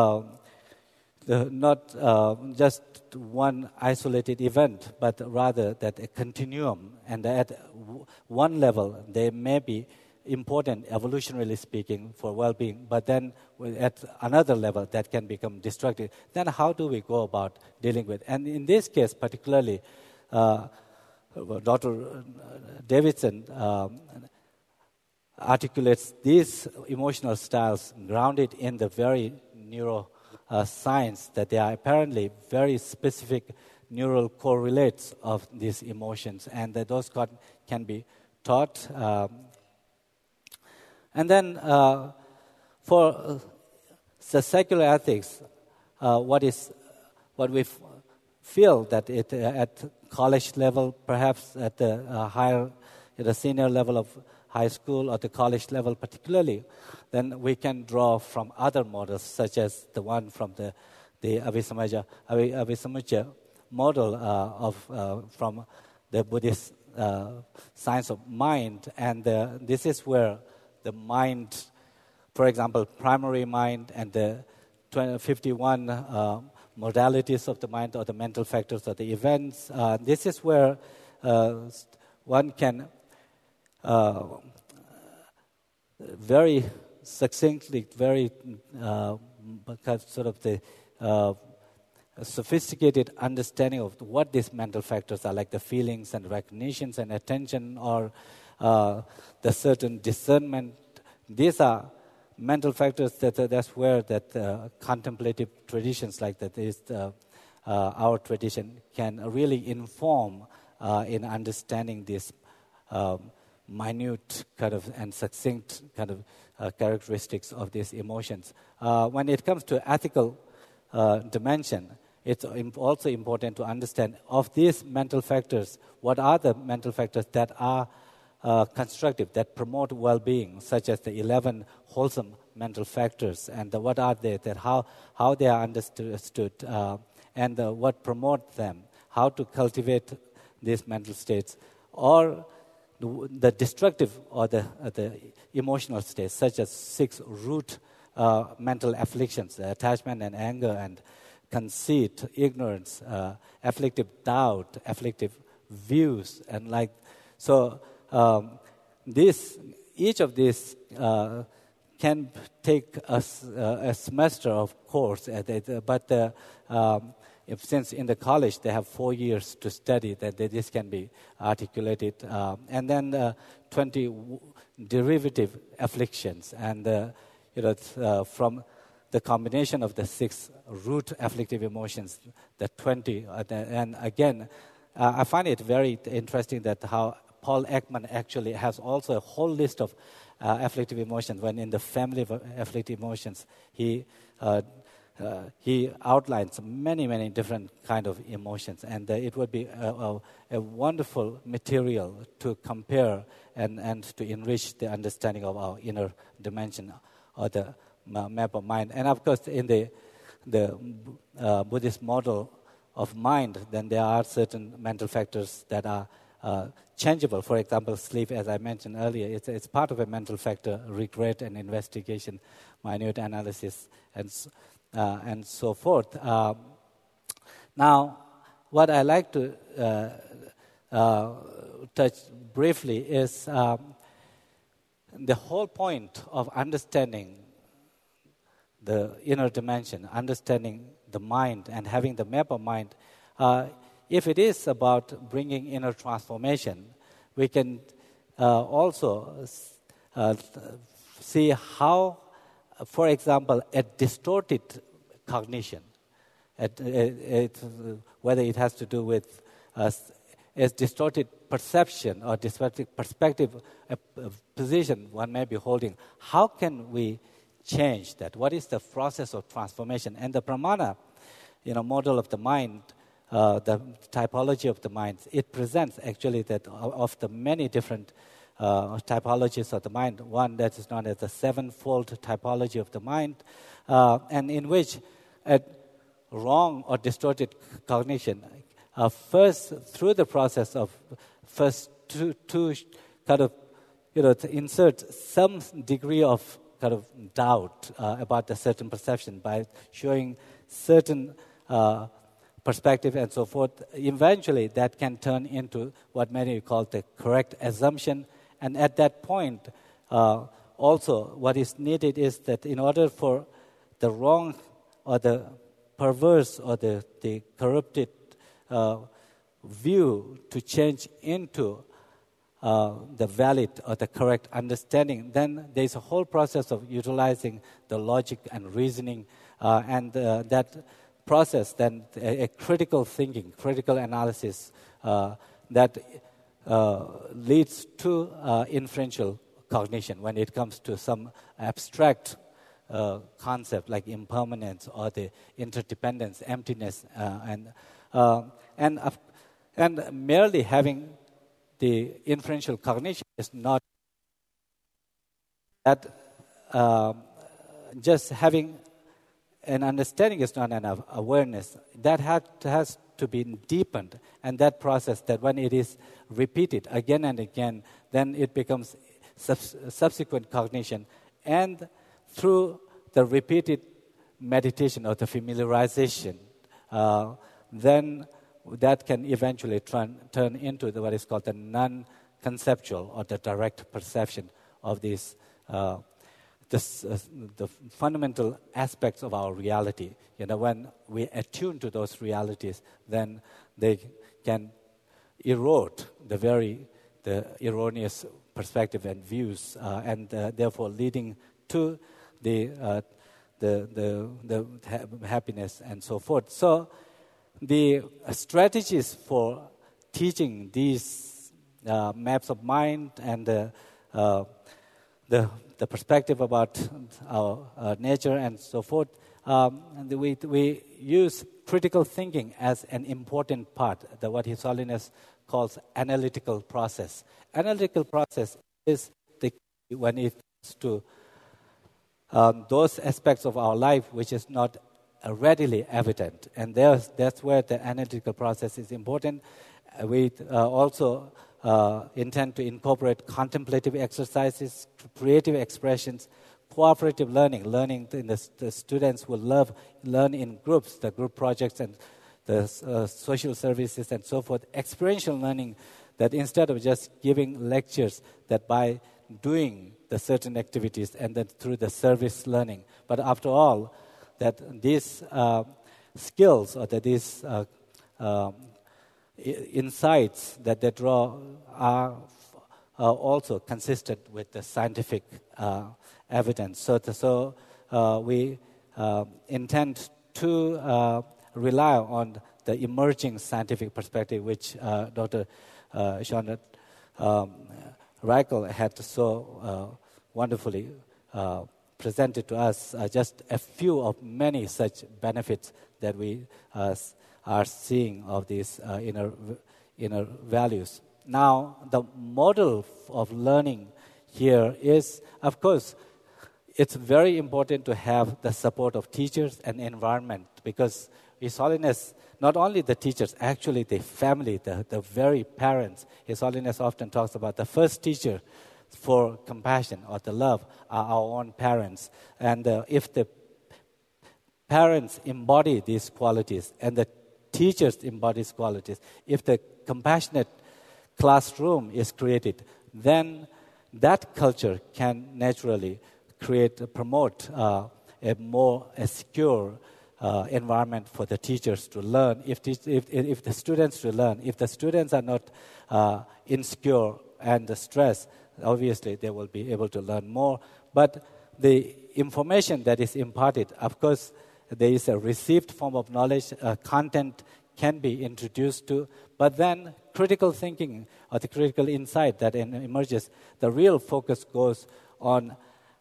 not just one isolated event, but rather that a continuum. And at one level, they may be important, evolutionarily speaking, for well-being, but then at another level, that can become destructive. Then how do we go about dealing with? And in this case, particularly, Dr. Davidson articulates these emotional styles grounded in the very neuroscience, that they are apparently very specific neural correlates of these emotions, and that those can be taught. And then for the secular ethics, what we feel that it at college level, perhaps at the senior level of high school or the college level particularly, then we can draw from other models, such as the one from the Abhisamucha model from the Buddhist science of mind, and this is where the mind, for example, primary mind and the 51 modalities of the mind or the mental factors or the events, this is where one can very succinctly, very sort of the sophisticated understanding of what these mental factors are, like the feelings and recognitions and attention, or the certain discernment. These are mental factors that's where that contemplative traditions like that is our tradition can really inform in understanding this minute kind of and succinct kind of characteristics of these emotions. When it comes to ethical dimension, it's also important to understand of these mental factors, what are the mental factors that are constructive, that promote well-being, such as the 11 wholesome mental factors, and what are they, that how they are understood, and what promote them, how to cultivate these mental states, or the destructive or the emotional states, such as 6 root mental afflictions, attachment and anger and conceit, ignorance, afflictive doubt, afflictive views, and like so. Each of these can take a semester of course, but since in the college they have 4 years to study, that this can be articulated, and then 20 derivative afflictions, and from the combination of the 6 root afflictive emotions, the 20, and again, I find it very interesting that how Paul Ekman actually has also a whole list of afflictive emotions. When in the family of afflictive emotions, he outlines many different kind of emotions, and it would be a wonderful material to compare and to enrich the understanding of our inner dimension or the map of mind. And of course, in the Buddhist model of mind, then there are certain mental factors that are changeable. For example, sleep, as I mentioned earlier, it's part of a mental factor, regret and investigation, minute analysis, and so forth. Now, what I like to touch briefly is the whole point of understanding the inner dimension, understanding the mind and having the map of mind. If it is about bringing inner transformation, we can also see how, for example, a distorted cognition, whether it has to do with a distorted perception or distorted perspective, a position one may be holding, how can we change that? What is the process of transformation? And the Pramana, model of the mind, the typology of the mind, it presents actually that of the many different typologies of the mind, one that is known as the 7-fold typology of the mind, and in which a wrong or distorted cognition, first through the process of first to kind of to insert some degree of kind of doubt about a certain perception by showing certain perspective and so forth. Eventually, that can turn into what many call the correct assumption. And at that point, also what is needed is that in order for the wrong or the perverse or the corrupted view to change into the valid or the correct understanding, then there's a whole process of utilizing the logic and reasoning, and that process, then a critical thinking, critical analysis that leads to inferential cognition when it comes to some abstract concept like impermanence or the interdependence, emptiness, and merely having the inferential cognition is not that. Just having an understanding is not enough. Awareness that has to be deepened. And that process, that when it is repeated again and again, then it becomes subsequent cognition. And through the repeated meditation or the familiarization, then that can eventually turn into what is called the non-conceptual or the direct perception of these the fundamental aspects of our reality. When we attune to those realities, then they can erode the erroneous perspective and views, and therefore leading to the happiness and so forth. So the strategies for teaching these maps of mind and the perspective about our nature and so forth, and we use critical thinking as an important part, what His Holiness calls analytical process. Analytical process is the key when it comes to those aspects of our life which is not readily evident. And that's where the analytical process is important. We also intend to incorporate contemplative exercises, creative expressions, cooperative learning. The students will learn in groups, the group projects and the social services and so forth. Experiential learning, that instead of just giving lectures, that by doing the certain activities and then through the service learning. But after all, that these skills or that these insights that they draw are also consistent with the scientific evidence. So we intend to rely on the emerging scientific perspective, which Dr. Jean Reichel had so wonderfully presented to us. Just a few of many such benefits that we are seeing of these inner values. Now, the model of learning here is, of course, it's very important to have the support of teachers and environment, because His Holiness, not only the teachers, actually the family, the very parents. His Holiness often talks about the first teacher for compassion or the love are our own parents. And if the parents embody these qualities and the teachers embody these qualities, if the compassionate classroom is created, then that culture can naturally promote a more secure environment for the teachers to learn. If the students to learn, if the students are not insecure and stressed, obviously they will be able to learn more. But the information that is imparted, of course, there is a received form of knowledge, content can be introduced to, but then critical thinking or the critical insight that emerges, the real focus goes on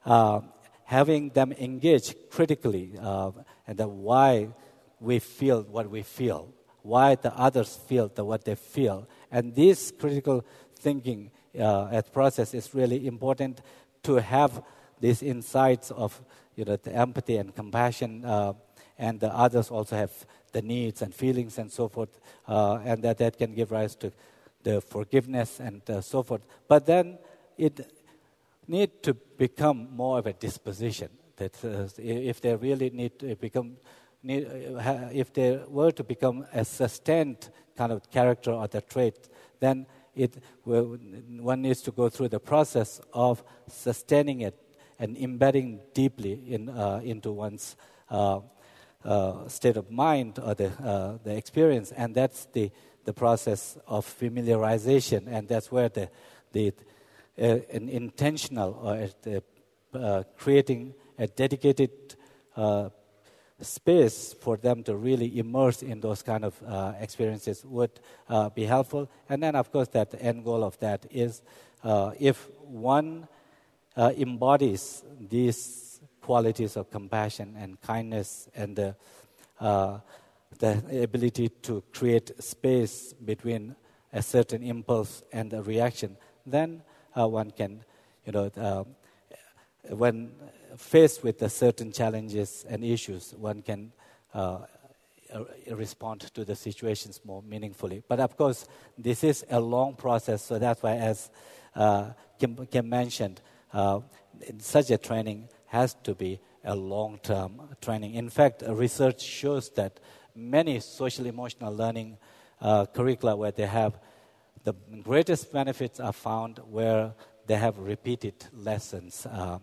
having them engage critically and why we feel what we feel, why the others feel what they feel. And this critical thinking process is really important to have these insights of the empathy and compassion, and the others also have the needs and feelings and so forth, and that can give rise to the forgiveness and so forth. But then it need to become more of a disposition. That if they really need to if they were to become a sustained kind of character or the trait, then one needs to go through the process of sustaining it and embedding deeply into one's state of mind or the experience, and that's the process of familiarization, and that's where an intentional or creating a dedicated space for them to really immerse in those kind of experiences would be helpful. And then, of course, that the end goal of that is if one embodies these qualities of compassion and kindness and the ability to create space between a certain impulse and a reaction, then one can, when faced with the certain challenges and issues, one can respond to the situations more meaningfully. But of course, this is a long process, so that's why, as Kim mentioned, such a training has to be a long-term training. In fact, research shows that many social-emotional learning curricula where they have the greatest benefits are found where they have repeated lessons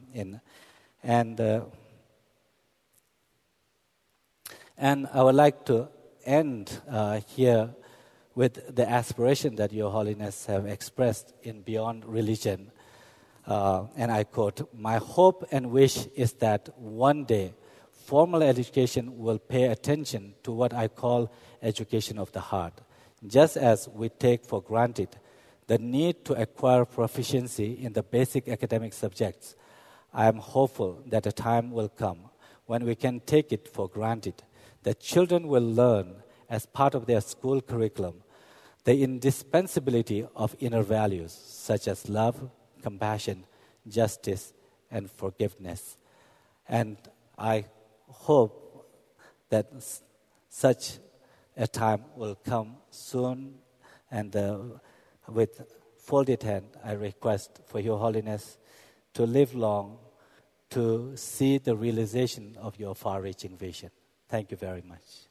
And I would like to end here with the aspiration that Your Holiness have expressed in Beyond Religion. And I quote, "My hope and wish is that one day formal education will pay attention to what I call education of the heart. Just as we take for granted the need to acquire proficiency in the basic academic subjects, I am hopeful that a time will come when we can take it for granted that children will learn as part of their school curriculum the indispensability of inner values such as love, compassion, justice, and forgiveness." And I hope that such a time will come soon. And with folded hand, I request for Your Holiness to live long to see the realization of your far-reaching vision. Thank you very much.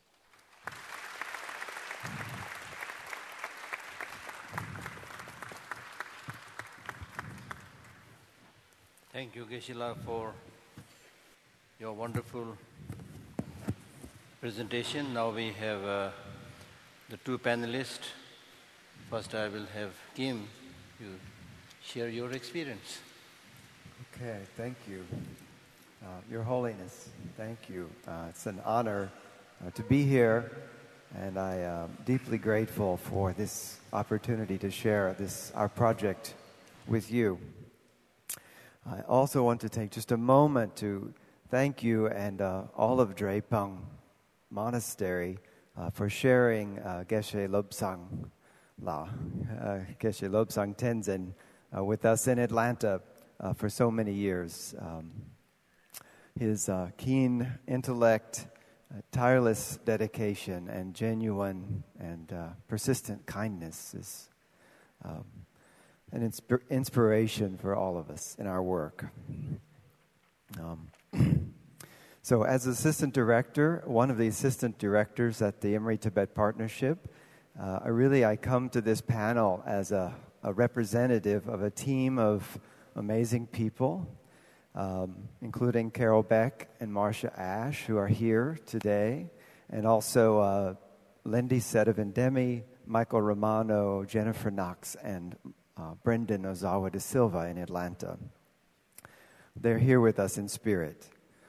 Thank you, Geshe-la, for your wonderful presentation. Now we have the two panelists. First, I will have Kim, you share your experience. Okay, thank you. Your Holiness, thank you. It's an honor to be here, and I am deeply grateful for this opportunity to share our project with you. I also want to take just a moment to thank you and all of Drepung Monastery for sharing Geshe Lobsang Tenzin with us in Atlanta for so many years. His keen intellect, tireless dedication, and genuine and persistent kindness is an inspiration for all of us in our work. So as assistant director, one of the assistant directors at the Emory Tibet Partnership, I come to this panel as a representative of a team of amazing people, including Carol Beck and Marcia Ash, who are here today, and also Lindy Sedevindemi, Michael Romano, Jennifer Knox, and Brendan Ozawa de Silva in Atlanta. They're here with us in spirit.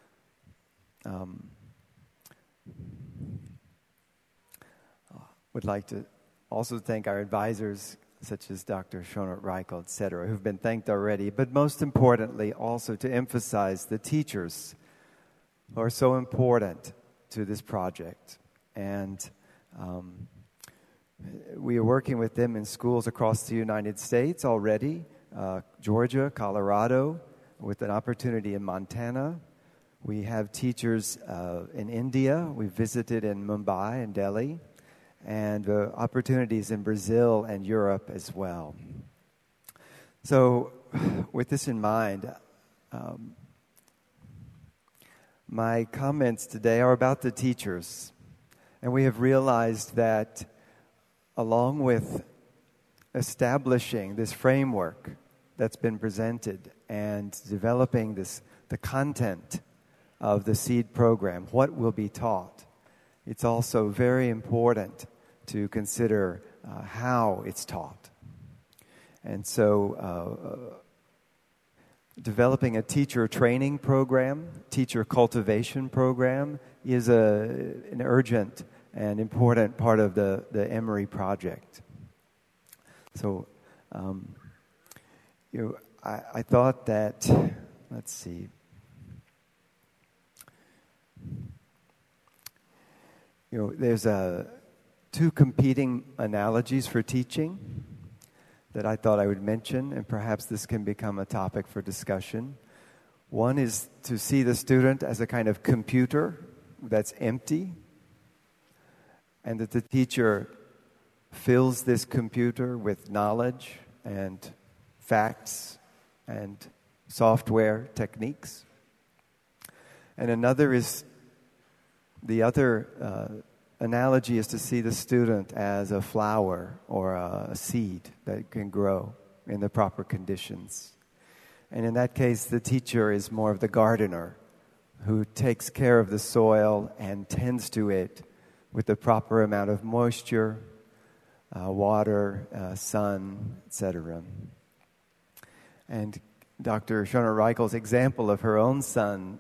Would like to also thank our advisors, such as Dr. Shonert Reichel, etc., who've been thanked already, but most importantly, also to emphasize the teachers who are so important to this project. And we are working with them in schools across the United States already, Georgia, Colorado, with an opportunity in Montana. We have teachers in India. We visited in Mumbai and Delhi, and opportunities in Brazil and Europe as well. So with this in mind, my comments today are about the teachers. And we have realized that along with establishing this framework that's been presented and developing the content of the SEED program, what will be taught, it's also very important to consider how it's taught. And so developing a teacher training program, teacher cultivation program, is an urgent and important part of the Emory project. So I thought that, let's see, there's two competing analogies for teaching that I thought I would mention, and perhaps this can become a topic for discussion. One is to see the student as a kind of computer that's empty, and that the teacher fills this computer with knowledge and facts and software techniques. And the other analogy is to see the student as a flower or a seed that can grow in the proper conditions. And in that case, the teacher is more of the gardener who takes care of the soil and tends to it with the proper amount of moisture, water, sun, etc. And Dr. Shona Reichel's example of her own son,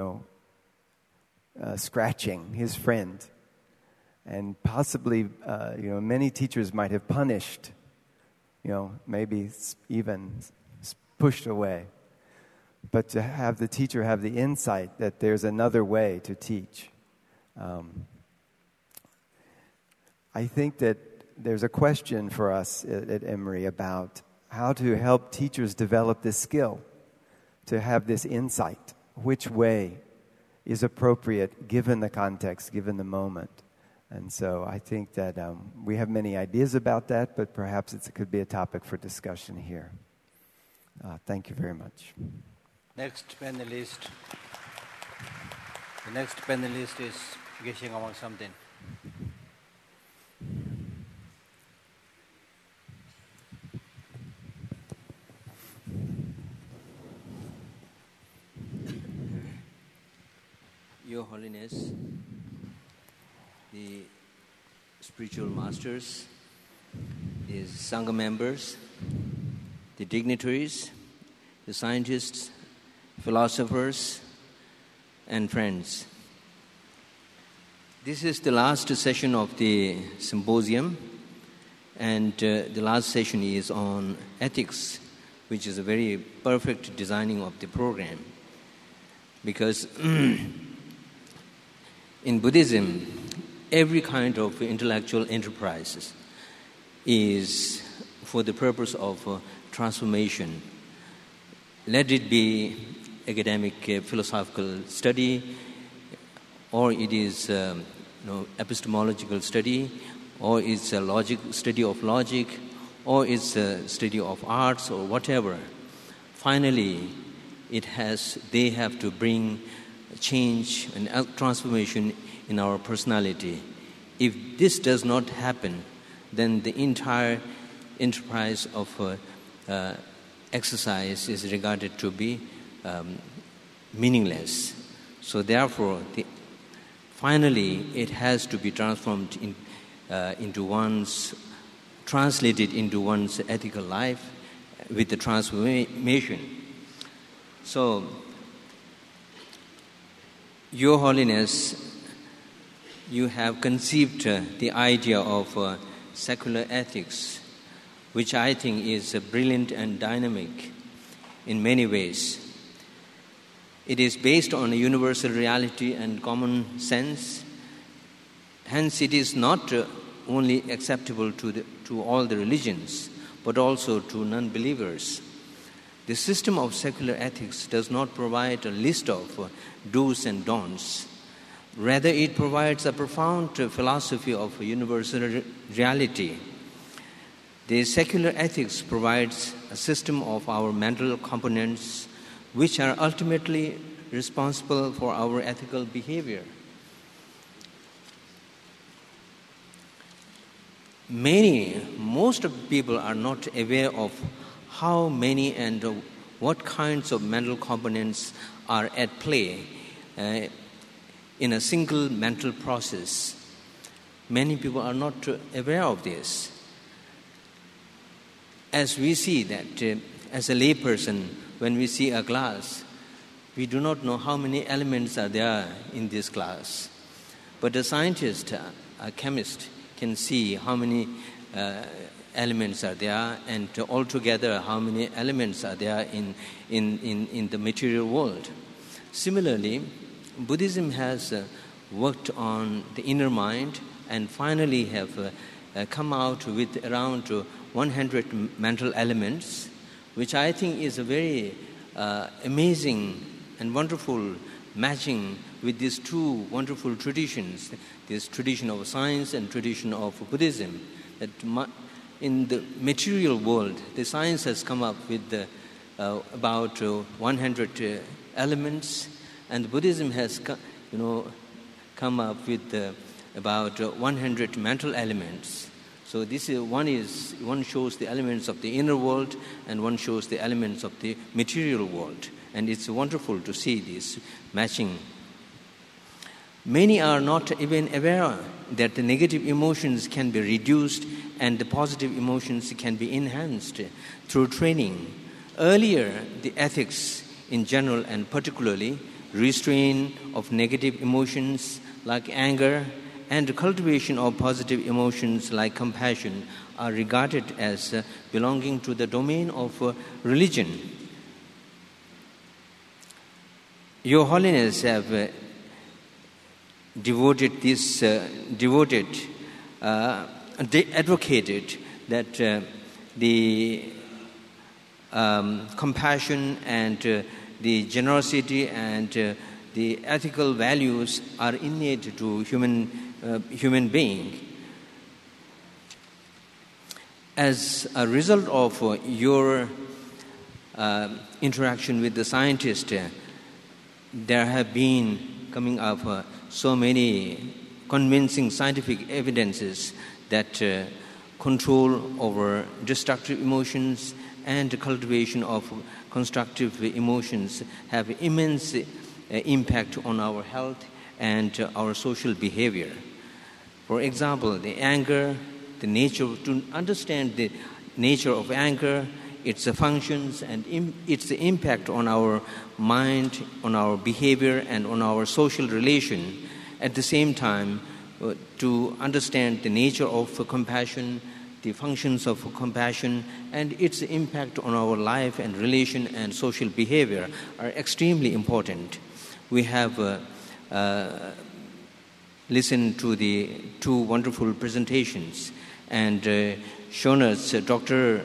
scratching his friend, and possibly, many teachers might have punished, maybe even pushed away. But to have the teacher have the insight that there's another way to teach. I think that there's a question for us at Emory about how to help teachers develop this skill, to have this insight. Which way is appropriate given the context, given the moment? And so I think that we have many ideas about that, but perhaps it could be a topic for discussion here. Thank you very much. The next panelist is Geshe Ngawang Samten. Your Holiness, the spiritual masters, the Sangha members, the dignitaries, the scientists, philosophers, and friends. This is the last session of the symposium, and the last session is on ethics, which is a very perfect designing of the program. Because in Buddhism, every kind of intellectual enterprise is for the purpose of transformation. Let it be academic philosophical study, or it is epistemological study, or it's a study of logic, or it's a study of arts, or whatever. Finally, they have to bring change and transformation in our personality. If this does not happen, then the entire enterprise of exercise is regarded to be meaningless. So therefore, finally, it has to be transformed translated into one's ethical life with the transformation. So, Your Holiness, you have conceived the idea of secular ethics, which I think is brilliant and dynamic in many ways. It is based on a universal reality and common sense. Hence, it is not only acceptable to all the religions, but also to non-believers. The system of secular ethics does not provide a list of do's and don'ts. Rather, it provides a profound philosophy of universal reality. The secular ethics provides a system of our mental components which are ultimately responsible for our ethical behavior. Most of the people are not aware of how many and what kinds of mental components are at play in a single mental process. Many people are not aware of this. As we see that, as a layperson, when we see a glass, we do not know how many elements are there in this glass. But a scientist, a chemist, can see how many elements are there, and altogether how many elements are there in the material world. Similarly, Buddhism has worked on the inner mind and finally have come out with around 100 mental elements, which I think is a very amazing and wonderful matching with these two wonderful traditions, this tradition of science and tradition of Buddhism. That in the material world, the science has come up with about 100 elements, and Buddhism has come up with about 100 mental elements. So this is one shows the elements of the inner world, and one shows the elements of the material world, and it's wonderful to see this matching. Many are not even aware that the negative emotions can be reduced and the positive emotions can be enhanced through training. Earlier, the ethics in general and particularly restraint of negative emotions like anger and the cultivation of positive emotions like compassion are regarded as belonging to the domain of religion. Your Holiness have advocated that the compassion and the generosity and the ethical values are innate to human being. As a result of your interaction with the scientist, there have been coming up so many convincing scientific evidences that control over destructive emotions and cultivation of constructive emotions have immense impact on our health and our social behavior. For example, the anger, the nature, to understand the nature of anger, its functions and its impact on our mind, on our behavior and on our social relation. At the same time, to understand the nature of compassion, the functions of compassion and its impact on our life and relation and social behavior are extremely important. We have listened to the two wonderful presentations and shown us, Dr.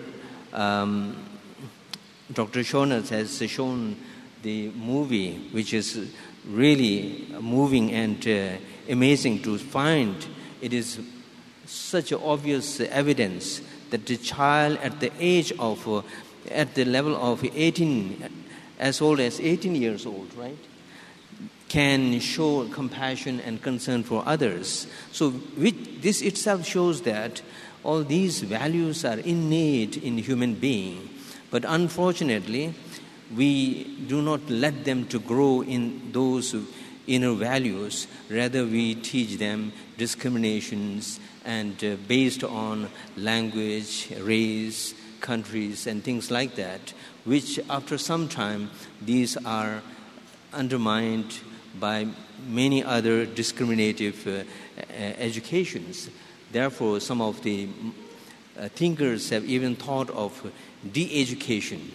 Shonas has shown the movie, which is really moving and amazing to find. It is such obvious evidence that the child at the level of 18, as old as 18 years old, right, can show compassion and concern for others. So this itself shows that all these values are innate in human being. But unfortunately, we do not let them to grow in those inner values. Rather, we teach them discriminations and based on language, race, countries, and things like that, which after some time, these are undermined by many other discriminative educations. Therefore, some of the thinkers have even thought of de-education,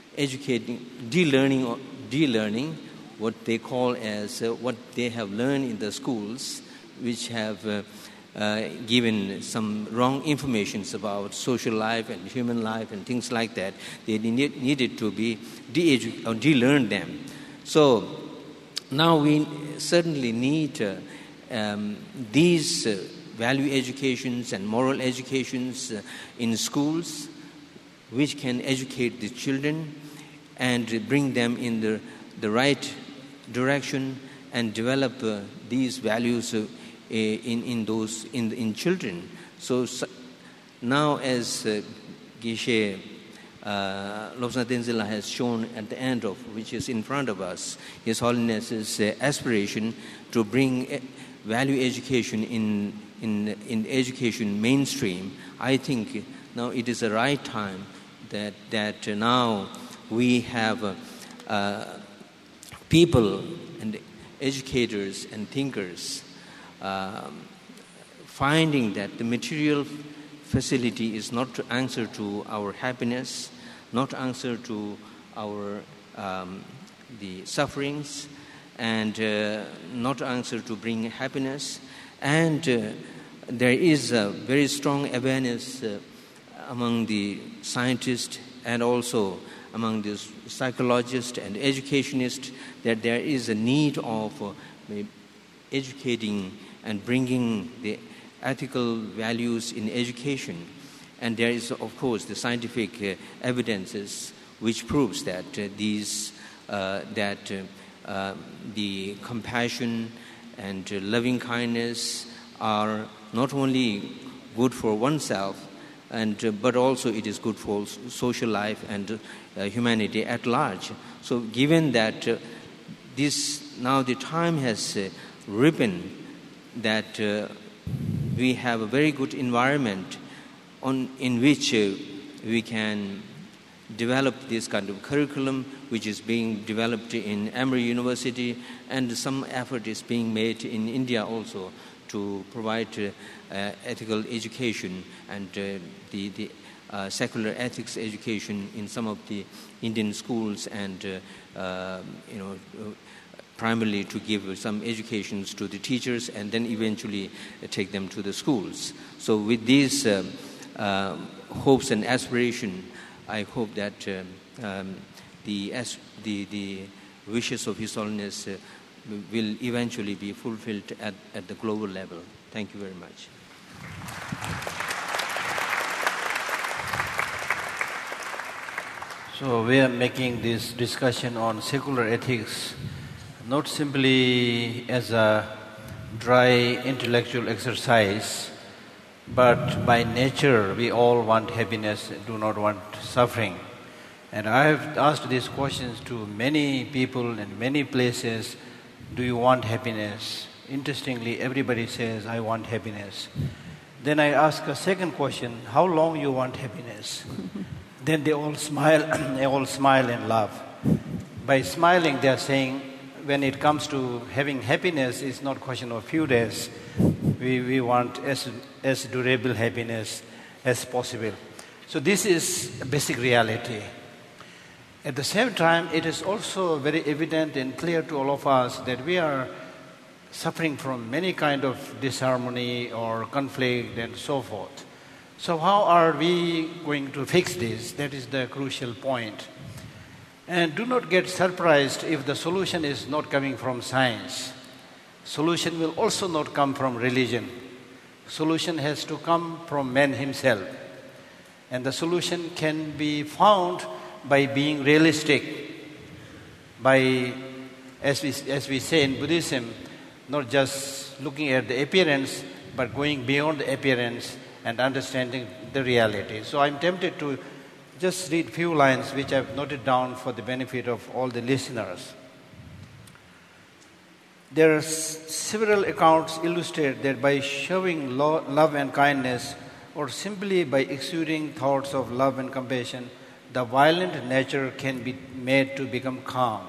de-learning, what they call as what they have learned in the schools, which have given some wrong information about social life and human life and things like that. They needed to be de-learn them. So now we certainly need these value educations and moral educations in schools, which can educate the children and bring them in the right direction and develop these values in children. So now, as Geshe Lobsang Tenzin has shown at the end of which is in front of us, His Holiness's aspiration to bring value education in education mainstream. I think now it is the right time that now we have people and educators and thinkers finding that the material facility is not to answer to our happiness, not answer to our the sufferings, and not answer to bring happiness. And there is a very strong awareness among the scientists and also among the psychologists and educationists that there is a need of educating and bringing the ethical values in education. And there is, of course, the scientific evidences which proves that the compassion and loving kindness are not only good for oneself, but also it is good for social life and humanity at large. So given that now the time has ripened that we have a very good environment in which we can develop this kind of curriculum, which is being developed in Emory University, and some effort is being made in India also to provide ethical education and the secular ethics education in some of the Indian schools, and primarily to give some educations to the teachers and then eventually take them to the schools. So with these hopes and aspiration, I hope that the wishes of His Holiness will eventually be fulfilled at the global level. Thank you very much. So we are making this discussion on secular ethics not simply as a dry intellectual exercise, but by nature we all want happiness, do not want suffering. And I have asked these questions to many people in many places. Do you want happiness? Interestingly, everybody says, I want happiness. Then I ask a second question, how long you want happiness? Then they all smile and laugh. By smiling, they are saying, when it comes to having happiness, it's not a question of few days. We want as durable happiness as possible. So this is a basic reality. At the same time, it is also very evident and clear to all of us that we are suffering from many kind of disharmony or conflict and so forth. So how are we going to fix this? That is the crucial point. And do not get surprised if the solution is not coming from science. Solution will also not come from religion. Solution has to come from man himself. And the solution can be found by being realistic, by, as we say in Buddhism, not just looking at the appearance, but going beyond the appearance and understanding the reality. So I'm tempted to just read few lines which I've noted down for the benefit of all the listeners. There are several accounts illustrate that by showing love and kindness, or simply by exuding thoughts of love and compassion, the violent nature can be made to become calm.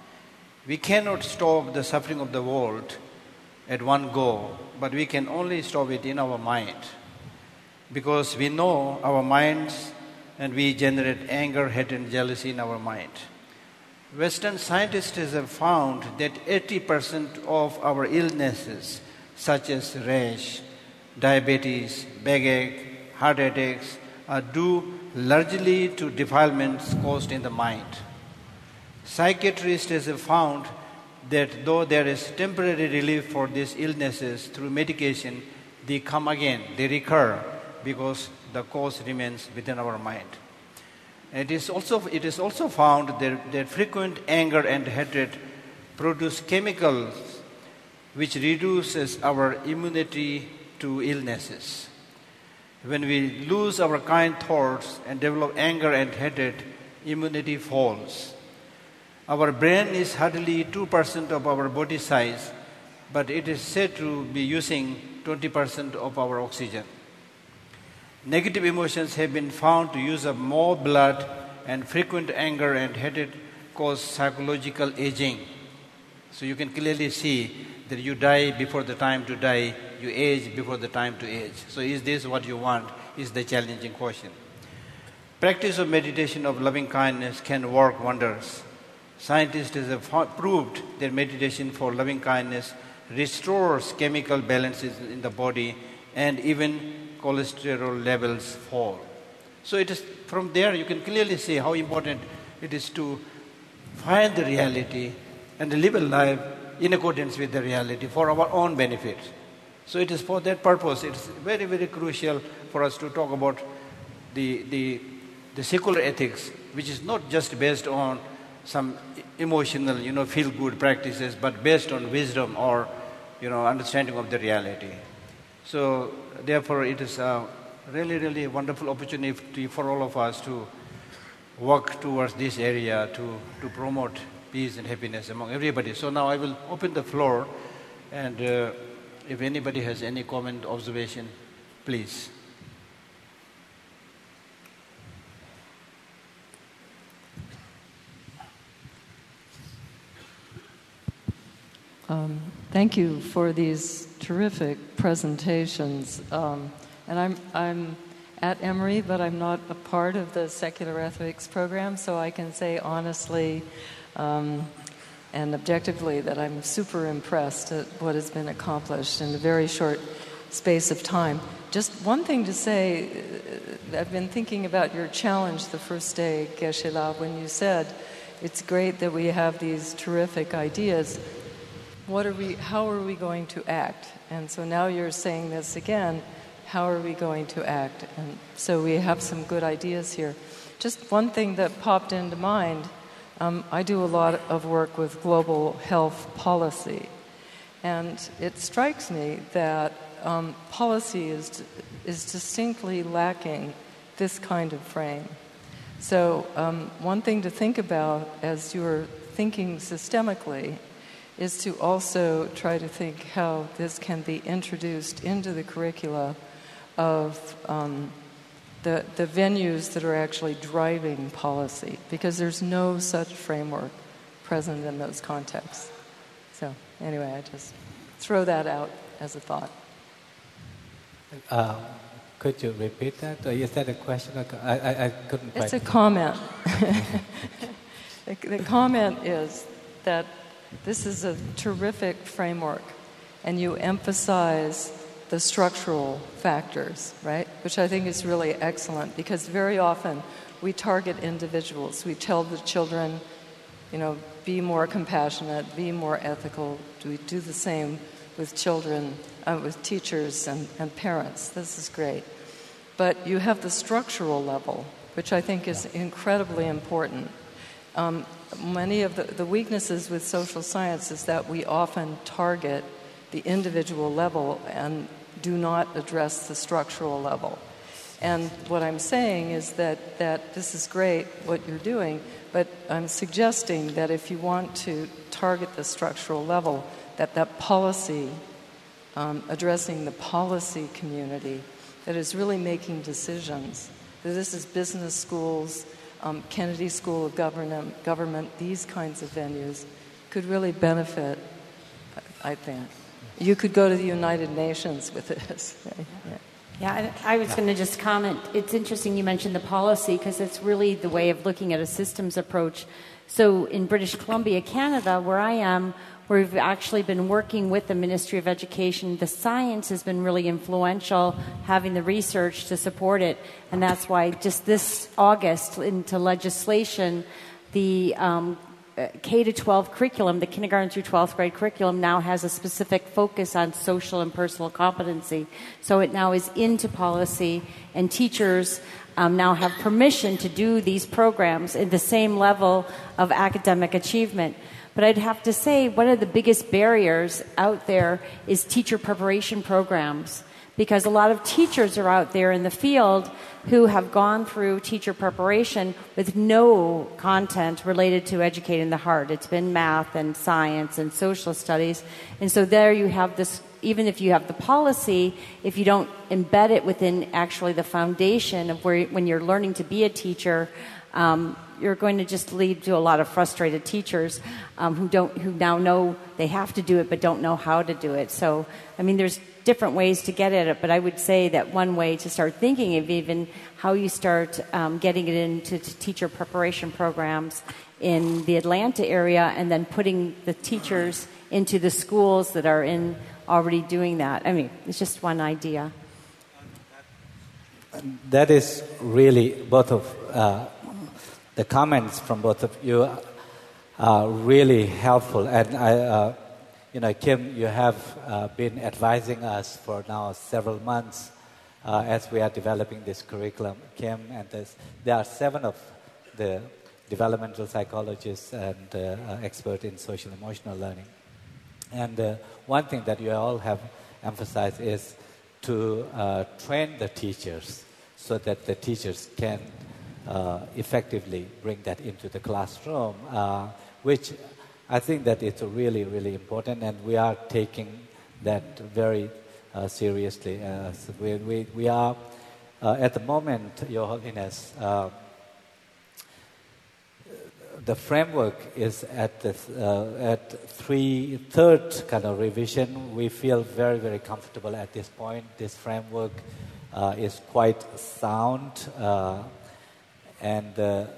We cannot stop the suffering of the world at one go, but we can only stop it in our mind. Because we know our minds and we generate anger, hate and jealousy in our mind. Western scientists have found that 80% of our illnesses, such as rash, diabetes, backache, heart attacks, are due largely to defilements caused in the mind. Psychiatrists have found that though there is temporary relief for these illnesses through medication, they come again, they recur, because the cause remains within our mind. It is also found that frequent anger and hatred produce chemicals which reduces our immunity to illnesses. When we lose our kind thoughts and develop anger and hatred, immunity falls. Our brain is hardly 2% of our body size, but it is said to be using 20% of our oxygen. Negative emotions have been found to use up more blood, and frequent anger and hatred cause psychological aging. So you can clearly see that you die before the time to die, you age before the time to age. So is this what you want, is the challenging question. Practice of meditation of loving kindness can work wonders. Scientists have proved that meditation for loving kindness restores chemical balances in the body, and even cholesterol levels fall. So it is from there you can clearly see how important it is to find the reality and live a life in accordance with the reality for our own benefit. So it is for that purpose, it's very, very crucial for us to talk about the secular ethics, which is not just based on some emotional, feel-good practices, but based on wisdom or, understanding of the reality. So therefore, it is a really, really wonderful opportunity for all of us to work towards this area to promote peace and happiness among everybody. So now I will open the floor, and if anybody has any comment, observation, please. Thank you for these terrific presentations. And I'm at Emory, but I'm not a part of the secular ethics program, so I can say honestly and objectively that I'm super impressed at what has been accomplished in a very short space of time. Just one thing to say, I've been thinking about your challenge the first day, Geshe-la, when you said it's great that we have these terrific ideas. How are we going to act? And so now you're saying this again, how are we going to act? And so we have some good ideas here. Just one thing that popped into mind, I do a lot of work with global health policy. And it strikes me that policy is distinctly lacking this kind of frame. So one thing to think about as you're thinking systemically is to also try to think how this can be introduced into the curricula of the venues that are actually driving policy, because there's no such framework present in those contexts. So anyway, I just throw that out as a thought. Could you repeat that? Or is that a question? I couldn't quite... It's a comment. The comment is that this is a terrific framework, and you emphasize the structural factors, right? Which I think is really excellent, because very often we target individuals. We tell the children, be more compassionate, be more ethical. We do the same with children, with teachers and parents. This is great. But you have the structural level, which I think is incredibly important. Many of the weaknesses with social science is that we often target the individual level and do not address the structural level. And what I'm saying is that this is great, what you're doing, but I'm suggesting that if you want to target the structural level, that policy, addressing the policy community that is really making decisions, that this is business schools, Kennedy School of Government, these kinds of venues could really benefit, I think. You could go to the United Nations with this. Right? Yeah, I was going to just comment. It's interesting you mentioned the policy, because it's really the way of looking at a systems approach. So in British Columbia, Canada, where I am, we've actually been working with the Ministry of Education. The science has been really influential, having the research to support it. And that's why just this August into legislation, the K-12 curriculum, the kindergarten through 12th grade curriculum, now has a specific focus on social and personal competency. So it now is into policy, and teachers now have permission to do these programs at the same level of academic achievement. But I'd have to say one of the biggest barriers out there is teacher preparation programs, because a lot of teachers are out there in the field who have gone through teacher preparation with no content related to educating the heart. It's been math and science and social studies. And so there you have this, even if you have the policy, if you don't embed it within actually the foundation of where, when you're learning to be a teacher, you're going to just lead to a lot of frustrated teachers who now know they have to do it but don't know how to do it. So, I mean, there's different ways to get at it, but I would say that one way to start thinking of even how you start getting it into teacher preparation programs in the Atlanta area, and then putting the teachers into the schools that are in already doing that. I mean, it's just one idea. That is really both of the comments from both of you are really helpful, and Kim, you have been advising us for now several months as we are developing this curriculum. Kim, and there are 7 of the developmental psychologists and experts in social emotional learning. And one thing that you all have emphasized is to train the teachers so that the teachers can effectively bring that into the classroom, which I think that it's really, really important, and we are taking that very seriously. So we are, at the moment, Your Holiness, the framework is at the third kind of revision. We feel very, very comfortable at this point. This framework is quite sound, and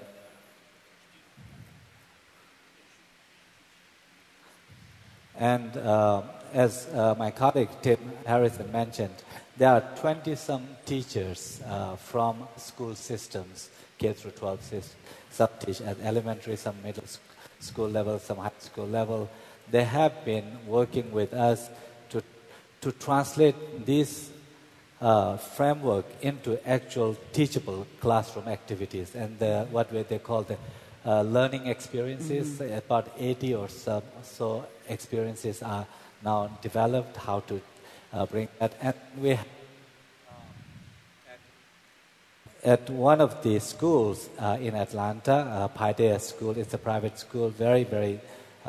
as my colleague Tim Harrison mentioned, there are 20-some teachers from school systems, K through 12 some teach at elementary, some middle school level, some high school level. They have been working with us to translate this framework into actual teachable classroom activities, and what they call the learning experiences. About 80 or so experiences are now developed, how to bring that. And we at one of the schools in Atlanta, Paideia School, it's a private school, very, very,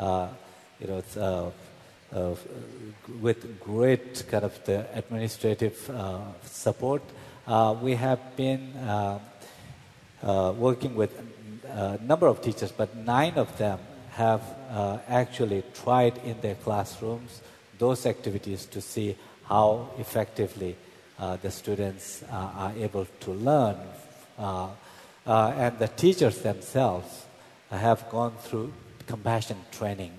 with great kind of the administrative support. We have been working with a number of teachers, but 9 of them have actually tried in their classrooms those activities to see how effectively the students are able to learn. And the teachers themselves have gone through compassion training.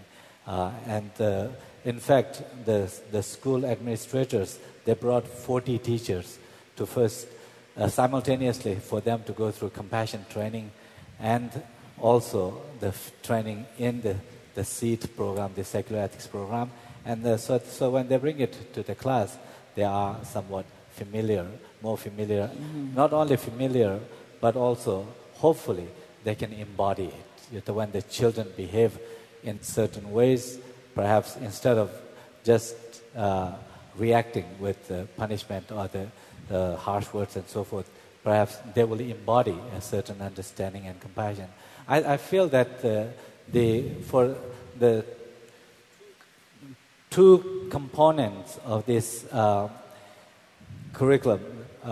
In fact, the school administrators, they brought 40 teachers to first simultaneously for them to go through compassion training and also the training in the SEED program, the secular ethics program. And so when they bring it to the class, they are somewhat familiar, more familiar, not only familiar, but also hopefully they can embody it. When the children behave in certain ways, perhaps instead of just reacting with the punishment or the harsh words and so forth, perhaps they will embody a certain understanding and compassion. I feel that for the 2 components of this curriculum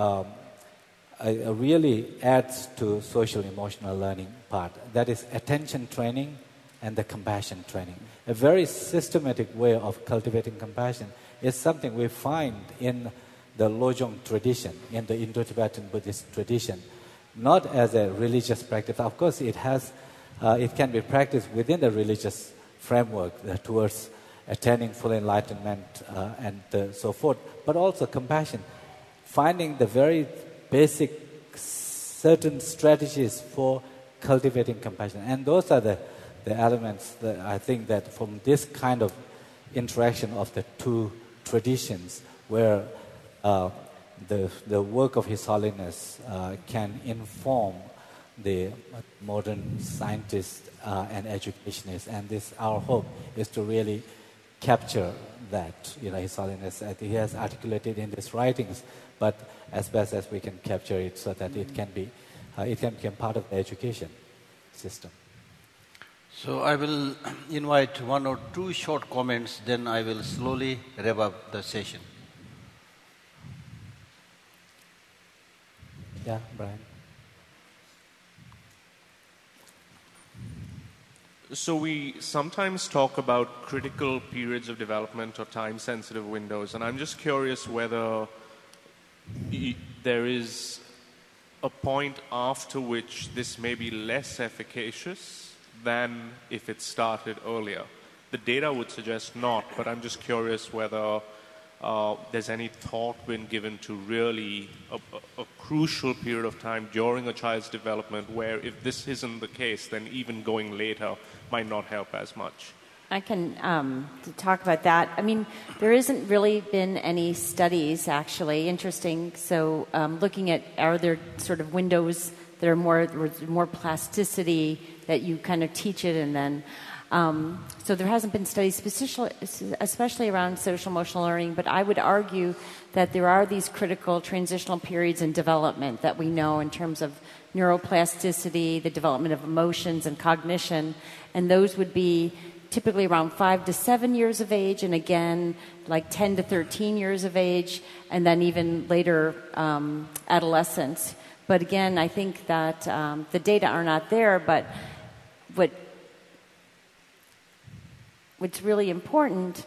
really adds to social emotional learning part. That is attention training and the compassion training. A very systematic way of cultivating compassion is something we find in the Lojong tradition, in the Indo-Tibetan Buddhist tradition, not as a religious practice. Of course, it can be practiced within the religious framework towards attaining full enlightenment and so forth, but also compassion, finding the very basic certain strategies for cultivating compassion. And those are the elements that I think that from this kind of interaction of the 2 traditions where the work of His Holiness can inform the modern scientists and educationists. And our hope is to really capture that. His Holiness, he has articulated in his writings, but as best as we can capture it so that it can become part of the education system. So I will invite 1 or 2 short comments, then I will slowly wrap up the session. Yeah, Brian. So we sometimes talk about critical periods of development or time-sensitive windows, and I'm just curious whether there is a point after which this may be less efficacious than if it started earlier. The data would suggest not, but I'm just curious whether there's any thought been given to really a crucial period of time during a child's development where if this isn't the case, then even going later might not help as much. I can talk about that. I mean, there isn't really been any studies, actually. Interesting. So looking at, are there sort of windows that are more plasticity that you kind of teach it and then... so there hasn't been studies especially around social emotional learning, but I would argue that there are these critical transitional periods in development that we know in terms of neuroplasticity, the development of emotions and cognition, and those would be typically around 5 to 7 years of age, and again, like 10 to 13 years of age, and then even later adolescence. But again, I think that the data are not there, but what's really important,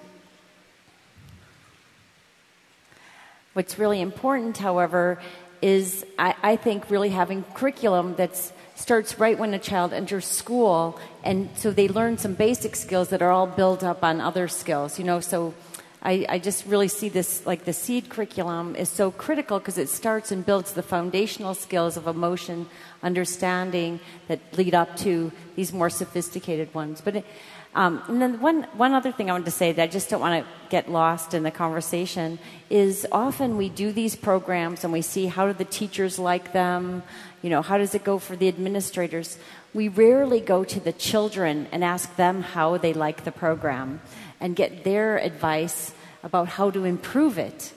however, is I think really having curriculum that starts right when a child enters school, and so they learn some basic skills that are all built up on other skills, you know. So I just really see this, like the SEED curriculum is so critical because it starts and builds the foundational skills of emotion, understanding that lead up to these more sophisticated ones. But and then one other thing I wanted to say that I just don't want to get lost in the conversation is often we do these programs and we see how do the teachers like them, you know, how does it go for the administrators. We rarely go to the children and ask them how they like the program and get their advice about how to improve it.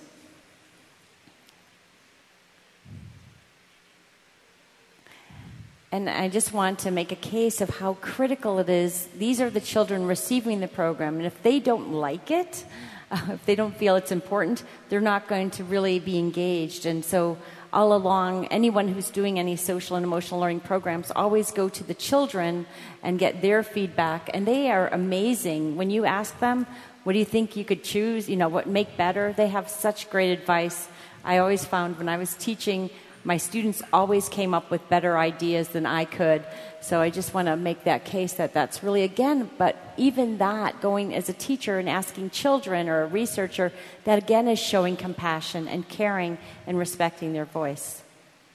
And I just want to make a case of how critical it is. These are the children receiving the program, and if they don't like it, if they don't feel it's important, they're not going to really be engaged. And so all along, anyone who's doing any social and emotional learning programs always go to the children and get their feedback. And they are amazing. When you ask them, what do you think you could choose, you know, what make better? They have such great advice. I always found when I was teaching, my students always came up with better ideas than I could. So I just want to make that case that that's really, again, but even that, going as a teacher and asking children or a researcher, that again is showing compassion and caring and respecting their voice.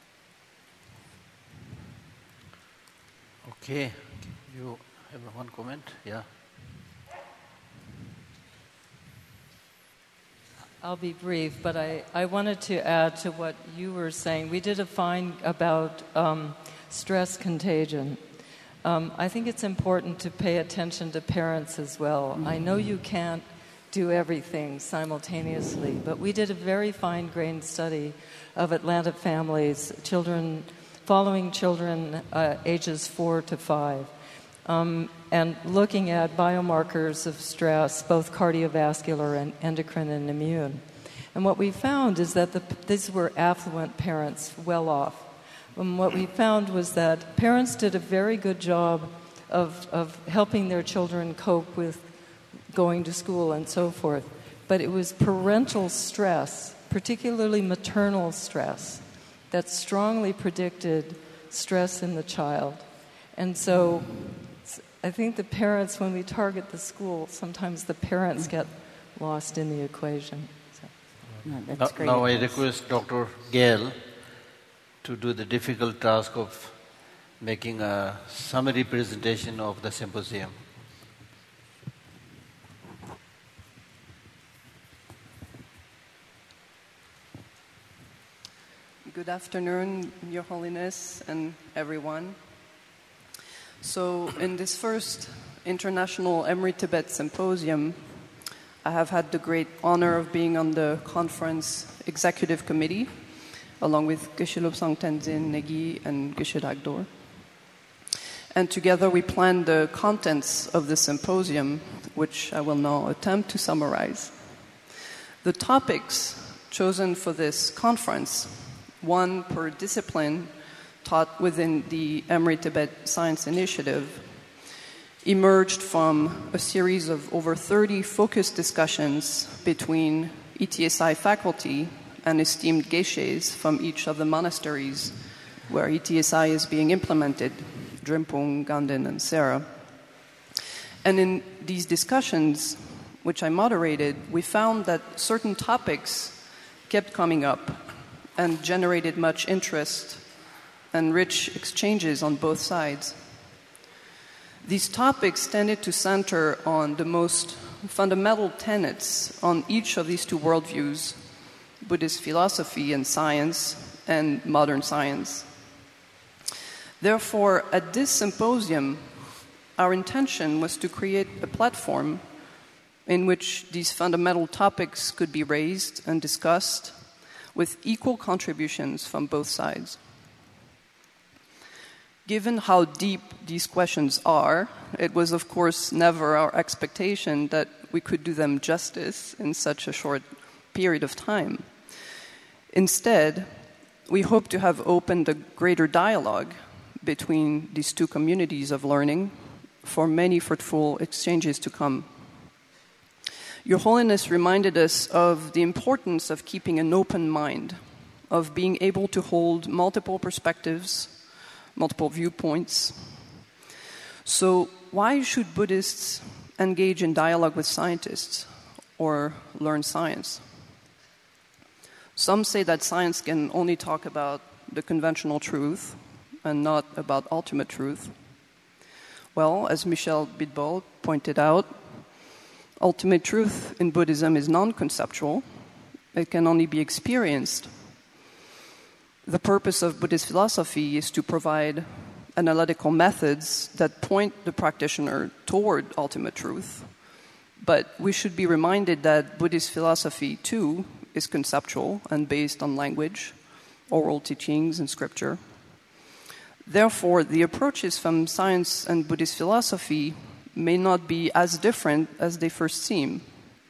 Okay. You have one comment? Yeah. I'll be brief, but I wanted to add to what you were saying. We did a find about stress contagion. I think it's important to pay attention to parents as well. Mm-hmm. I know you can't do everything simultaneously, but we did a very fine-grained study of Atlanta families, following children ages 4 to 5. And looking at biomarkers of stress, both cardiovascular and endocrine and immune. And what we found is that these were affluent parents, well off. And what we found was that parents did a very good job of helping their children cope with going to school and so forth. But it was parental stress, particularly maternal stress, that strongly predicted stress in the child. And so I think the parents, when we target the school, sometimes the parents get lost in the equation. So. No, that's great. Now I request Dr. Gale to do the difficult task of making a summary presentation of the symposium. Good afternoon, Your Holiness and everyone. So in this first International Emory Tibet Symposium, I have had the great honor of being on the conference executive committee, along with Geshe Lobsang Tenzin Negi and Geshe Lagdor. And together we planned the contents of the symposium, which I will now attempt to summarize. The topics chosen for this conference, one per discipline, taught within the Emory Tibet Science Initiative, emerged from a series of over 30 focused discussions between ETSI faculty and esteemed geshes from each of the monasteries where ETSI is being implemented, Drimpung, Ganden, and Sera. And in these discussions, which I moderated, we found that certain topics kept coming up and generated much interest and rich exchanges on both sides. These topics tended to center on the most fundamental tenets on each of these two worldviews, Buddhist philosophy and science, and modern science. Therefore, at this symposium, our intention was to create a platform in which these fundamental topics could be raised and discussed with equal contributions from both sides. Given how deep these questions are, it was, of course, never our expectation that we could do them justice in such a short period of time. Instead, we hope to have opened a greater dialogue between these two communities of learning for many fruitful exchanges to come. Your Holiness reminded us of the importance of keeping an open mind, of being able to hold multiple perspectives, multiple viewpoints. So why should Buddhists engage in dialogue with scientists or learn science? Some say that science can only talk about the conventional truth and not about ultimate truth. Well, as Michel Bidbol pointed out, ultimate truth in Buddhism is non-conceptual. It can only be experienced. The purpose of Buddhist philosophy is to provide analytical methods that point the practitioner toward ultimate truth. But we should be reminded that Buddhist philosophy, too, is conceptual and based on language, oral teachings, and scripture. Therefore, the approaches from science and Buddhist philosophy may not be as different as they first seem.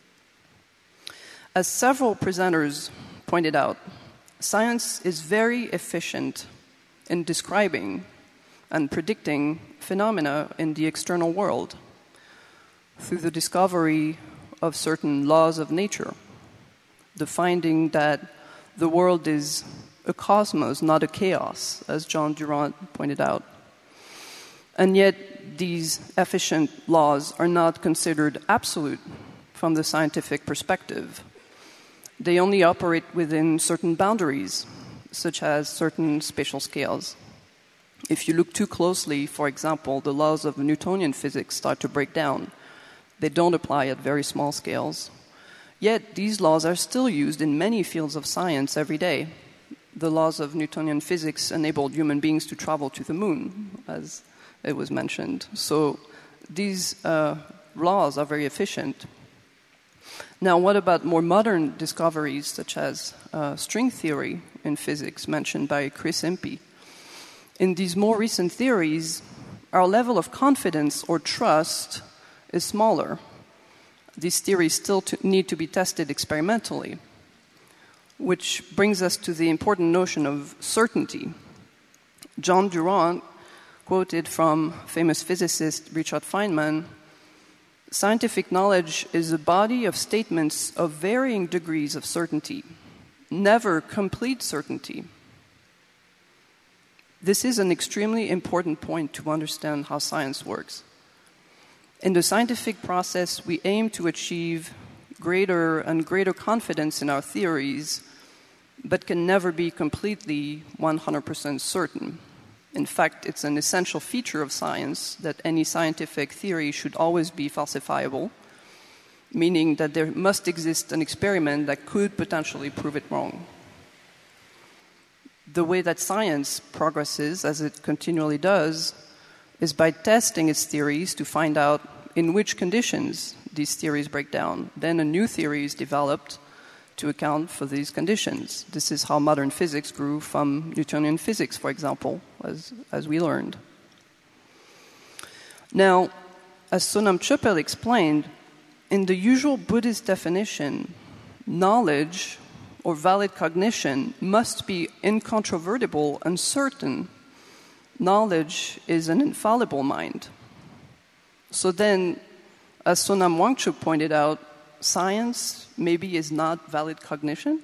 As several presenters pointed out, science is very efficient in describing and predicting phenomena in the external world through the discovery of certain laws of nature, the finding that the world is a cosmos, not a chaos, as John Durant pointed out. And yet, these efficient laws are not considered absolute from the scientific perspective. They only operate within certain boundaries, such as certain spatial scales. If you look too closely, for example, the laws of Newtonian physics start to break down. They don't apply at very small scales. Yet, these laws are still used in many fields of science every day. The laws of Newtonian physics enabled human beings to travel to the moon, as it was mentioned. So these laws are very efficient. Now, what about more modern discoveries, such as string theory in physics, mentioned by Chris Impey? In these more recent theories, our level of confidence or trust is smaller. These theories still need to be tested experimentally, which brings us to the important notion of certainty. John Durant quoted from famous physicist Richard Feynman, "Scientific knowledge is a body of statements of varying degrees of certainty, never complete certainty." This is an extremely important point to understand how science works. In the scientific process, we aim to achieve greater and greater confidence in our theories, but can never be completely 100% certain. In fact, it's an essential feature of science that any scientific theory should always be falsifiable, meaning that there must exist an experiment that could potentially prove it wrong. The way that science progresses, as it continually does, is by testing its theories to find out in which conditions these theories break down. Then a new theory is developed to account for these conditions. This is how modern physics grew from Newtonian physics, for example, as we learned. Now, as Sonam Chöpel explained, in the usual Buddhist definition, knowledge or valid cognition must be incontrovertible and certain. Knowledge is an infallible mind. So then, as Sonam Wangchuk pointed out, science maybe is not valid cognition.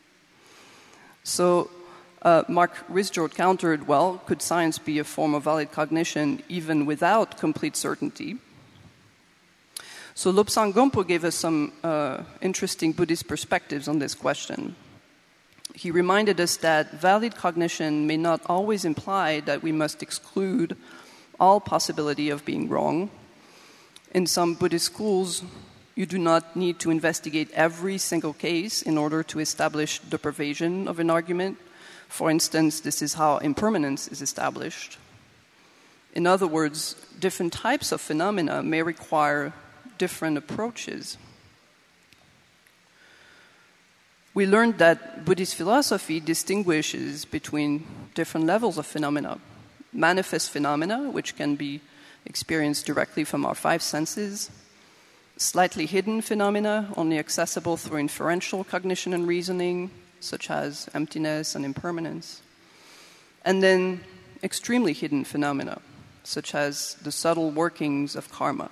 So Mark Risjord countered, well, could science be a form of valid cognition even without complete certainty? So Lobsang Gompo gave us some interesting Buddhist perspectives on this question. He reminded us that valid cognition may not always imply that we must exclude all possibility of being wrong. In some Buddhist schools, you do not need to investigate every single case in order to establish the pervasion of an argument. For instance, this is how impermanence is established. In other words, different types of phenomena may require different approaches. We learned that Buddhist philosophy distinguishes between different levels of phenomena. Manifest phenomena, which can be experienced directly from our five senses. Slightly hidden phenomena, only accessible through inferential cognition and reasoning, such as emptiness and impermanence. And then extremely hidden phenomena, such as the subtle workings of karma.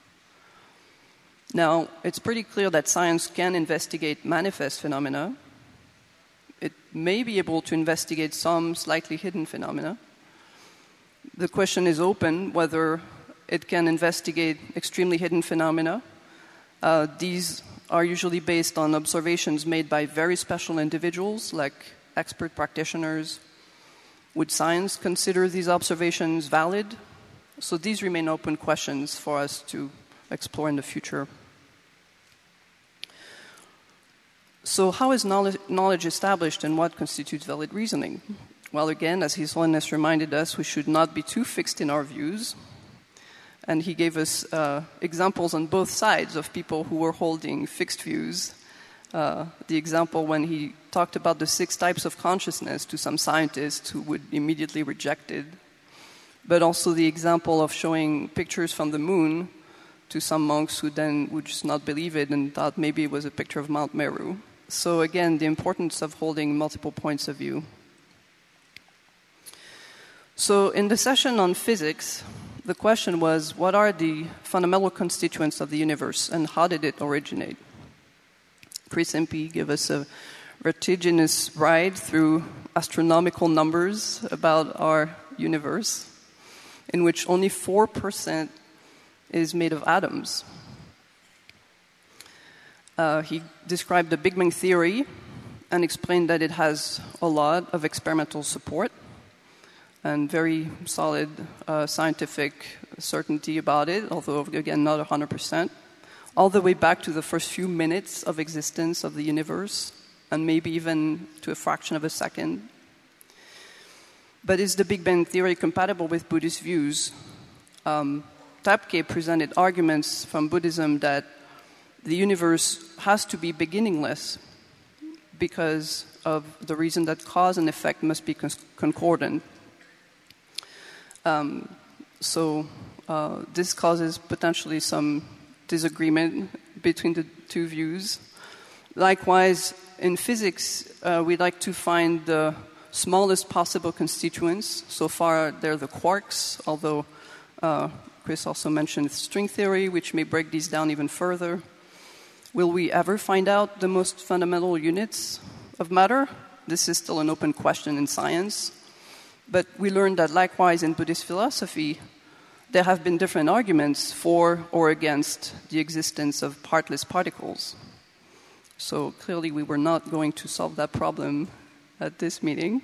Now, it's pretty clear that science can investigate manifest phenomena. It may be able to investigate some slightly hidden phenomena. The question is open whether it can investigate extremely hidden phenomena. These are usually based on observations made by very special individuals, like expert practitioners. Would science consider these observations valid? So these remain open questions for us to explore in the future. So how is knowledge established and what constitutes valid reasoning? Well, again, as His Holiness reminded us, we should not be too fixed in our views. And he gave us examples on both sides of people who were holding fixed views. The example when he talked about the 6 types of consciousness to some scientists who would immediately reject it. But also the example of showing pictures from the moon to some monks who then would just not believe it and thought maybe it was a picture of Mount Meru. So again, the importance of holding multiple points of view. So in the session on physics, the question was, what are the fundamental constituents of the universe and how did it originate? Chris Impey gave us a vertiginous ride through astronomical numbers about our universe, in which only 4% is made of atoms. He described the Big Bang Theory and explained that it has a lot of experimental support and very solid scientific certainty about it, although, again, not 100%, all the way back to the first few minutes of existence of the universe, and maybe even to a fraction of a second. But is the Big Bang Theory compatible with Buddhist views? Tapke presented arguments from Buddhism that the universe has to be beginningless because of the reason that cause and effect must be concordant. This causes potentially some disagreement between the two views. Likewise, in physics, we like to find the smallest possible constituents. So far, they're the quarks, although Chris also mentioned string theory, which may break these down even further. Will we ever find out the most fundamental units of matter? This is still an open question in science. But we learned that likewise in Buddhist philosophy, there have been different arguments for or against the existence of partless particles. So clearly we were not going to solve that problem at this meeting.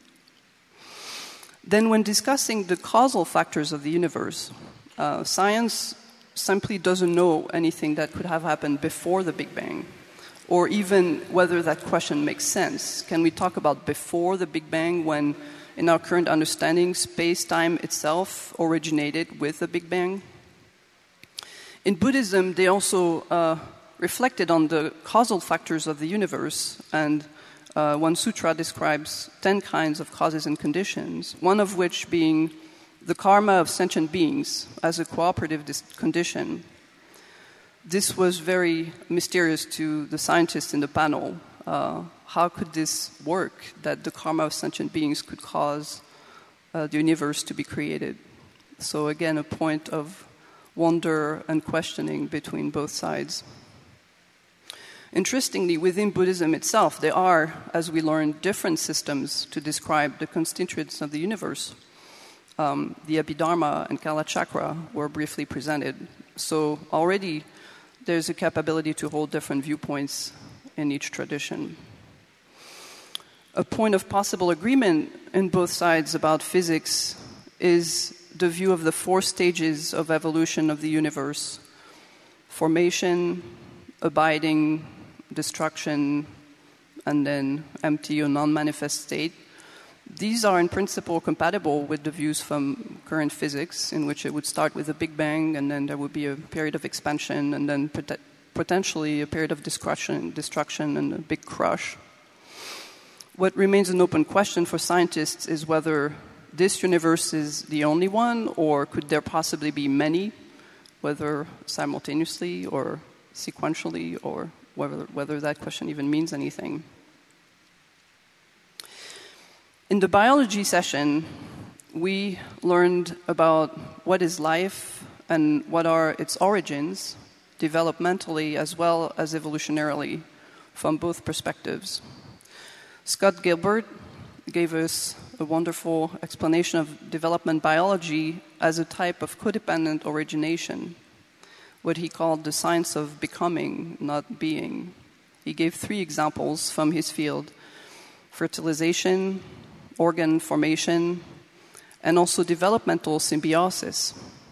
Then when discussing the causal factors of the universe, science simply doesn't know anything that could have happened before the Big Bang, or even whether that question makes sense. Can we talk about before the Big Bang when, in our current understanding, space-time itself originated with the Big Bang? In Buddhism, they also reflected on the causal factors of the universe, and one sutra describes 10 kinds of causes and conditions, one of which being the karma of sentient beings as a cooperative condition. This was very mysterious to the scientists in the panel. How could this work, that the karma of sentient beings could cause the universe to be created? So again, a point of wonder and questioning between both sides. Interestingly, within Buddhism itself, there are, as we learned, different systems to describe the constituents of the universe. The Abhidharma and Kalachakra were briefly presented. So already there's a capability to hold different viewpoints in each tradition. A point of possible agreement in both sides about physics is the view of the 4 stages of evolution of the universe: formation, abiding, destruction, and then empty or non-manifest state. These are in principle compatible with the views from current physics, in which it would start with a Big Bang, and then there would be a period of expansion, and then potentially a period of destruction and a big crush. What remains an open question for scientists is whether this universe is the only one, or could there possibly be many, whether simultaneously or sequentially, or whether that question even means anything. In the biology session, we learned about what is life and what are its origins, developmentally as well as evolutionarily, from both perspectives. Scott Gilbert gave us a wonderful explanation of development biology as a type of codependent origination, what he called the science of becoming, not being. He gave 3 examples from his field: fertilization, organ formation, and also developmental symbiosis.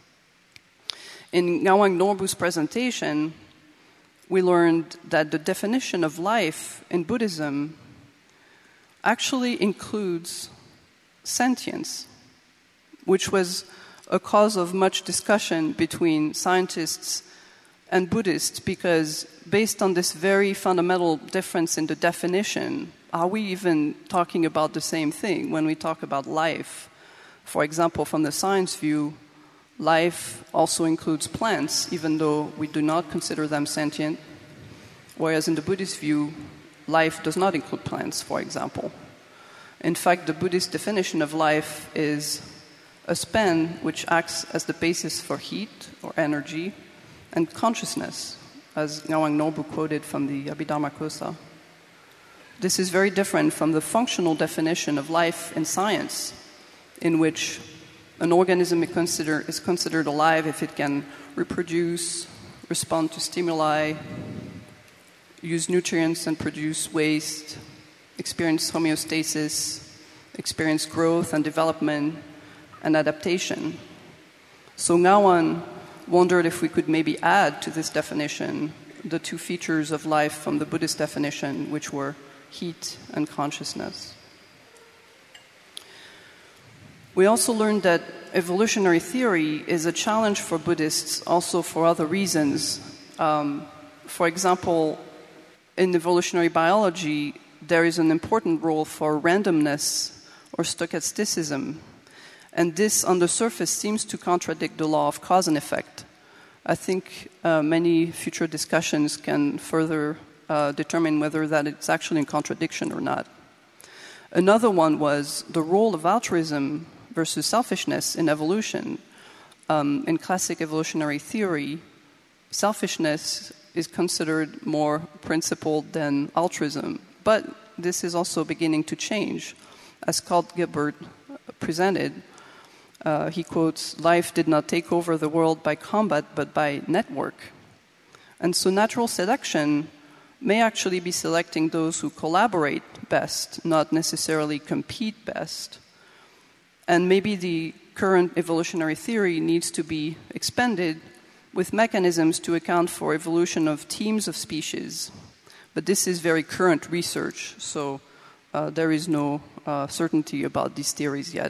In Ngawang Norbu's presentation, we learned that the definition of life in Buddhism actually includes sentience, which was a cause of much discussion between scientists and Buddhists, because based on this very fundamental difference in the definition, are we even talking about the same thing when we talk about life? For example, from the science view, life also includes plants, even though we do not consider them sentient, whereas in the Buddhist view, life does not include plants, for example. In fact, the Buddhist definition of life is a span which acts as the basis for heat or energy and consciousness, as Ngawang Norbu quoted from the Abhidharma Kosa. This is very different from the functional definition of life in science, in which an organism is considered alive if it can reproduce, respond to stimuli, use nutrients and produce waste, experience homeostasis, experience growth and development and adaptation. So Ngawang wondered if we could maybe add to this definition the 2 features of life from the Buddhist definition, which were heat and consciousness. We also learned that evolutionary theory is a challenge for Buddhists also for other reasons. For example, in evolutionary biology, there is an important role for randomness or stochasticism, and this on the surface seems to contradict the law of cause and effect. I think many future discussions can further determine whether that it's actually in contradiction or not. Another one was the role of altruism versus selfishness in evolution. In classic evolutionary theory, selfishness is considered more principled than altruism. But this is also beginning to change. As Scott Gilbert presented, he quotes, "Life did not take over the world by combat, but by network." And so natural selection may actually be selecting those who collaborate best, not necessarily compete best. And maybe the current evolutionary theory needs to be expanded with mechanisms to account for evolution of teams of species. But this is very current research, so there is no certainty about these theories yet.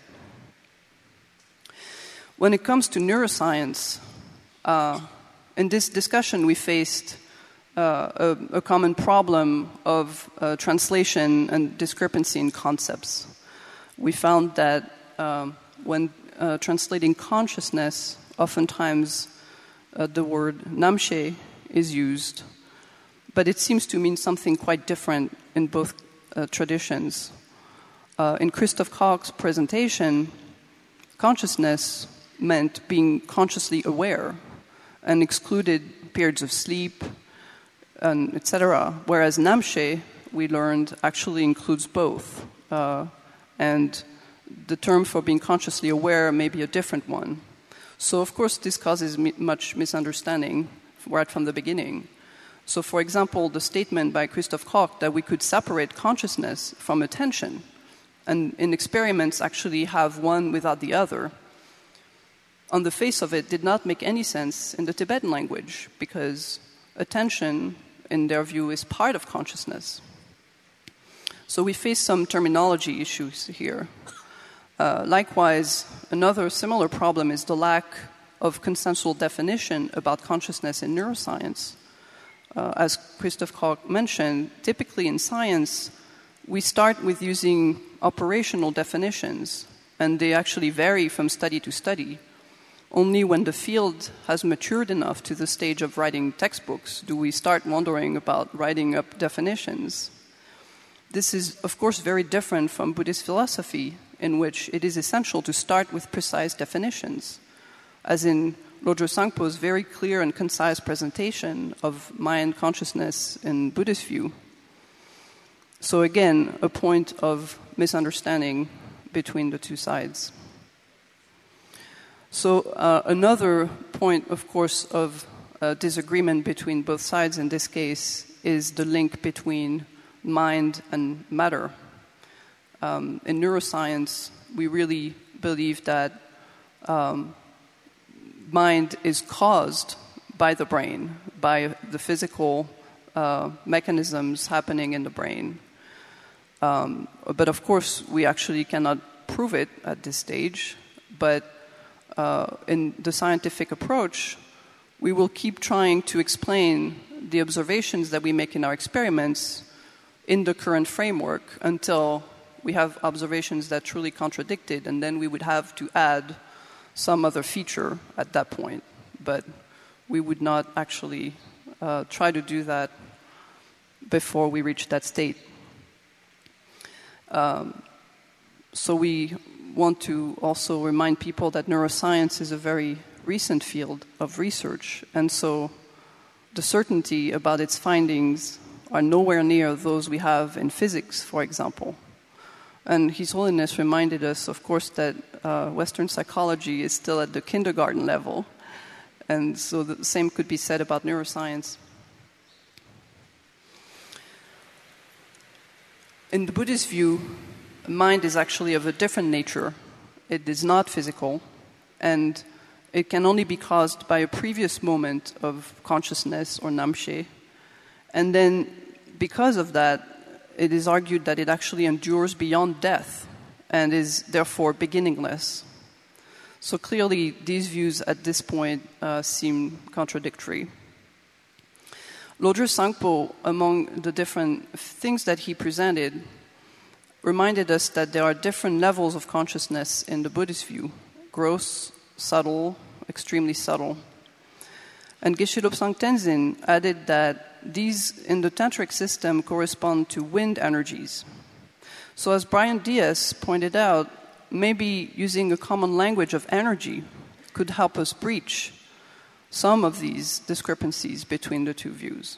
When it comes to neuroscience, in this discussion we faced a common problem of translation and discrepancy in concepts. We found that when translating consciousness, oftentimes the word namshe is used, but it seems to mean something quite different in both traditions. In Christoph Koch's presentation, consciousness meant being consciously aware and excluded periods of sleep, and etc., whereas namshe, we learned, actually includes both. And the term for being consciously aware may be a different one. So, of course, this causes much misunderstanding right from the beginning. So, for example, the statement by Christoph Koch that we could separate consciousness from attention, and in experiments actually have one without the other, on the face of it, did not make any sense in the Tibetan language, because attention, in their view, is part of consciousness. So we face some terminology issues here. Likewise, another similar problem is the lack of consensual definition about consciousness in neuroscience. As Christoph Koch mentioned, typically in science, we start with using operational definitions, and they actually vary from study to study. Only when the field has matured enough to the stage of writing textbooks do we start wondering about writing up definitions. This is, of course, very different from Buddhist philosophy, in which it is essential to start with precise definitions, as in Lodro Sangpo's very clear and concise presentation of mind consciousness in Buddhist view. So again, a point of misunderstanding between the two sides. So another point, of course, of disagreement between both sides in this case is the link between mind and matter. In neuroscience, we really believe that mind is caused by the brain, by the physical mechanisms happening in the brain. But of course, we actually cannot prove it at this stage. But in the scientific approach, we will keep trying to explain the observations that we make in our experiments in the current framework until we have observations that truly contradict it, and then we would have to add some other feature at that point. But we would not actually try to do that before we reach that state. So we want to also remind people that neuroscience is a very recent field of research, and so the certainty about its findings are nowhere near those we have in physics, for example. And His Holiness reminded us, of course, that Western psychology is still at the kindergarten level, and so the same could be said about neuroscience. In the Buddhist view, mind is actually of a different nature. It is not physical, and it can only be caused by a previous moment of consciousness or namshe. And then, because of that, it is argued that it actually endures beyond death and is therefore beginningless. So clearly, these views at this point seem contradictory. Lodro Sangpo, among the different things that he presented, reminded us that there are different levels of consciousness in the Buddhist view: gross, subtle, extremely subtle. And Geshe Lobsang Tenzin added that these in the tantric system correspond to wind energies. So as Brian Diaz pointed out, maybe using a common language of energy could help us breach some of these discrepancies between the two views.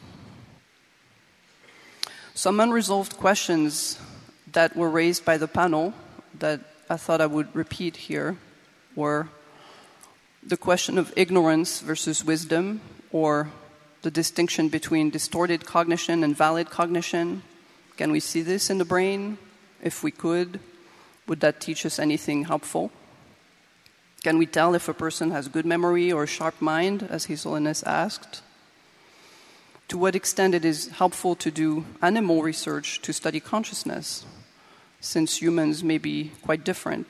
Some unresolved questions that were raised by the panel that I thought I would repeat here were the question of ignorance versus wisdom, or the distinction between distorted cognition and valid cognition. Can we see this in the brain? If we could, would that teach us anything helpful? Can we tell if a person has good memory or a sharp mind, as His Holiness asked? To what extent it is helpful to do animal research to study consciousness, since humans may be quite different?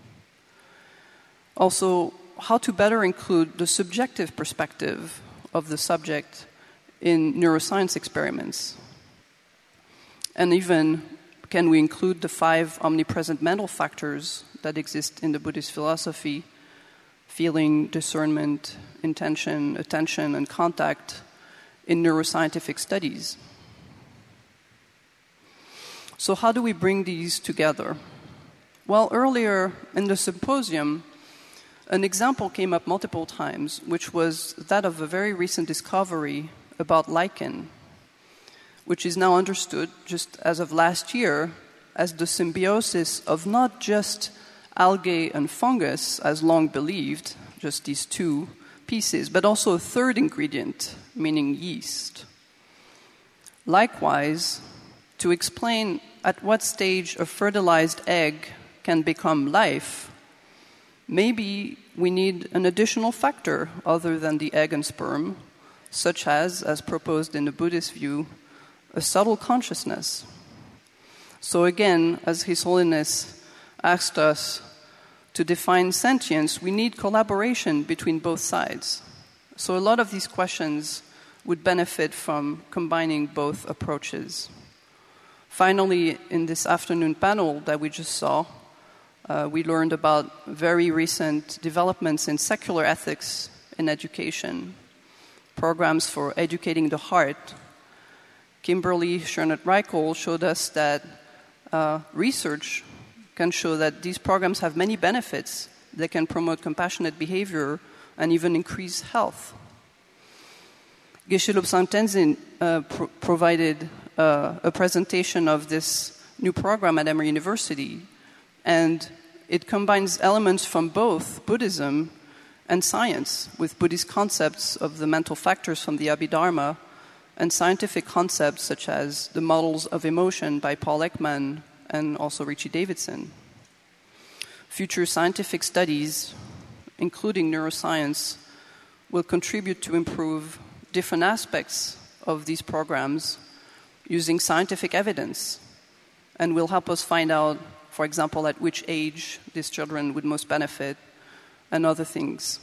Also, how to better include the subjective perspective of the subject in neuroscience experiments? And even, can we include the 5 omnipresent mental factors that exist in the Buddhist philosophy: feeling, discernment, intention, attention, and contact in neuroscientific studies? So how do we bring these together? Well, earlier in the symposium, an example came up multiple times, which was that of a very recent discovery about lichen, which is now understood, just as of last year, as the symbiosis of not just algae and fungus, as long believed, just these two pieces, but also a third ingredient, meaning yeast. Likewise, to explain at what stage a fertilized egg can become life, maybe we need an additional factor other than the egg and sperm, such as proposed in the Buddhist view, a subtle consciousness. So again, as His Holiness asked us to define sentience, we need collaboration between both sides. So a lot of these questions would benefit from combining both approaches. Finally, in this afternoon panel that we just saw, we learned about very recent developments in secular ethics in education, programs for educating the heart. Kimberly Schernert-Reichel showed us that research can show that these programs have many benefits. They can promote compassionate behavior and even increase health. Geshe Lobsang Tenzin provided a presentation of this new program at Emory University, and it combines elements from both Buddhism and science, with Buddhist concepts of the mental factors from the Abhidharma and scientific concepts such as the models of emotion by Paul Ekman and also Richie Davidson. Future scientific studies, including neuroscience, will contribute to improve different aspects of these programs using scientific evidence, and will help us find out, for example, at which age these children would most benefit and other things.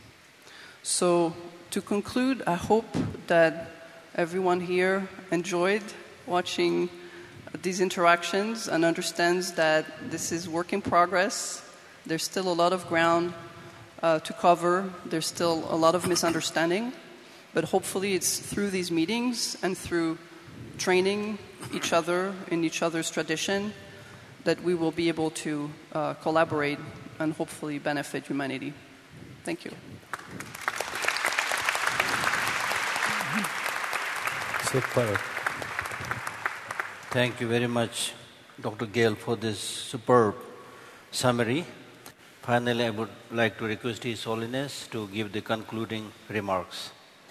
So to conclude, I hope that everyone here enjoyed watching these interactions and understands that this is work in progress. There's still a lot of ground to cover. There's still a lot of misunderstanding. But hopefully it's through these meetings and through training each other in each other's tradition that we will be able to collaborate and hopefully benefit humanity. Thank you. Thank you very much, Dr. Gale, for this superb summary. Finally, I would like to request His Holiness to give the concluding remarks.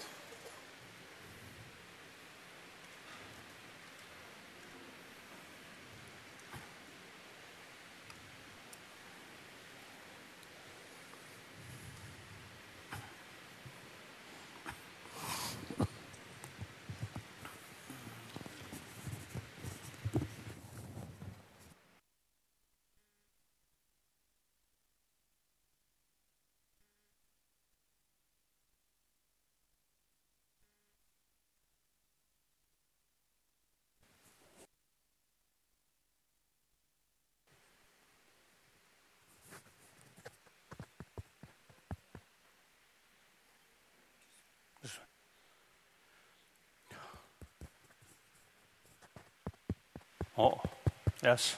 Oh, yes.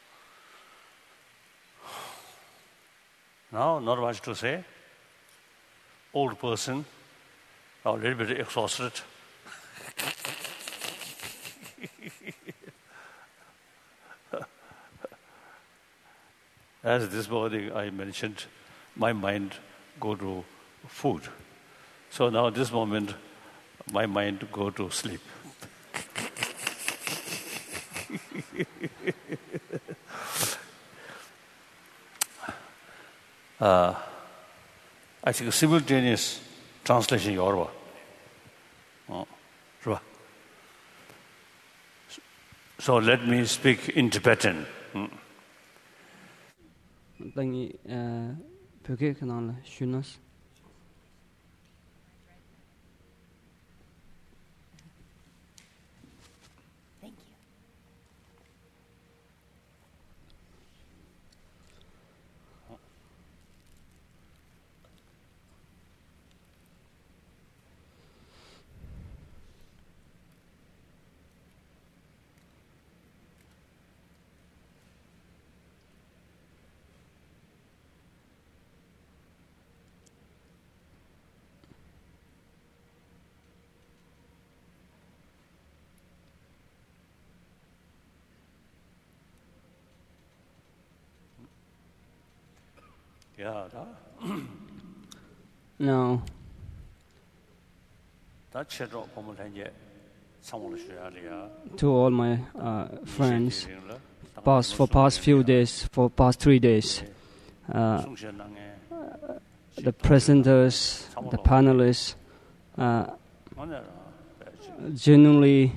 Now, not much to say. Old person, a little bit exhausted. As this morning I mentioned, my mind go to food. So now this moment, my mind go to sleep. I think simultaneous translation Yoruba. So let me speak in Tibetan. No. To all my friends, for past few days, for past 3 days, the presenters, the panelists, genuinely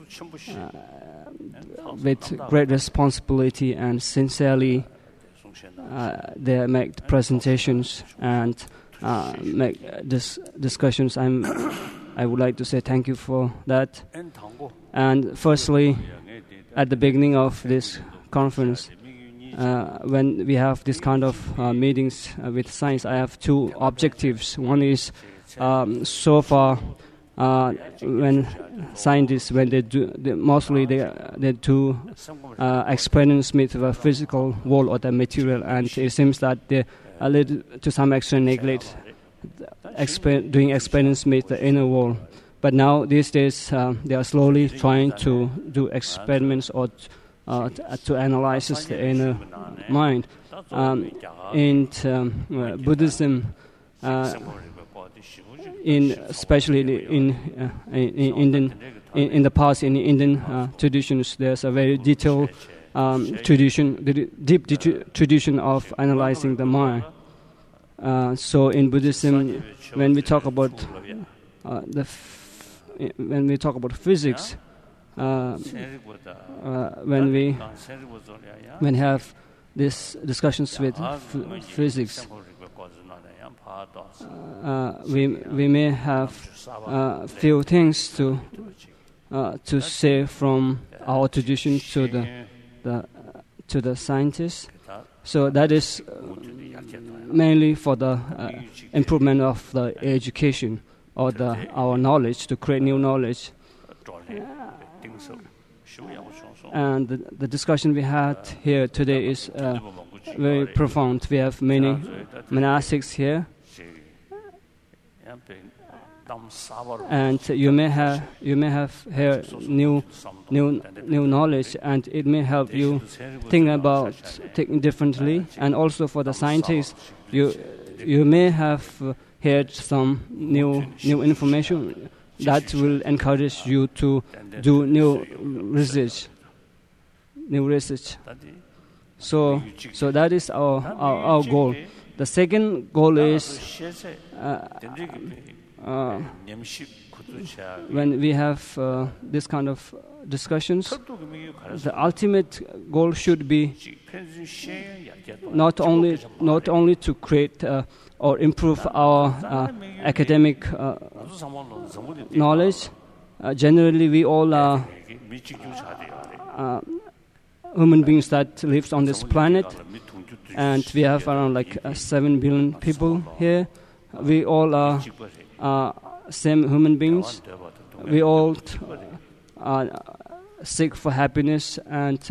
with great responsibility and sincerely they make presentations and make discussions. I would like to say thank you for that. And firstly, at the beginning of this conference, when we have this kind of meetings with science, I have two objectives. One is so far when scientists, when they do, mostly they do experiments with the physical world or the material, and it seems that they a little, to some extent, neglect doing experiments with the inner world. But now these days they are slowly trying to do experiments or to analyze the inner mind. In Buddhism, especially in the past, in Indian traditions, there's a very detailed deep tradition of analyzing the mind. So in Buddhism, when we talk about physics, when we have these discussions with physics, we may have few things to say from our tradition to the scientists. So that is mainly for the improvement of the education or our knowledge, to create new knowledge. And the discussion we had here today is very profound. We have many monastics here, and you may have here new knowledge, and it may help you think about thinking differently. And also for the scientists, you may have heard some new information that will encourage you to do new research. So that is our goal. The second goal is when we have this kind of discussions, the ultimate goal should be not only to create or improve our academic knowledge. Generally, we all are human beings that live on this planet, and we have around 7 billion people here. We all are same human beings. We all seek for happiness, and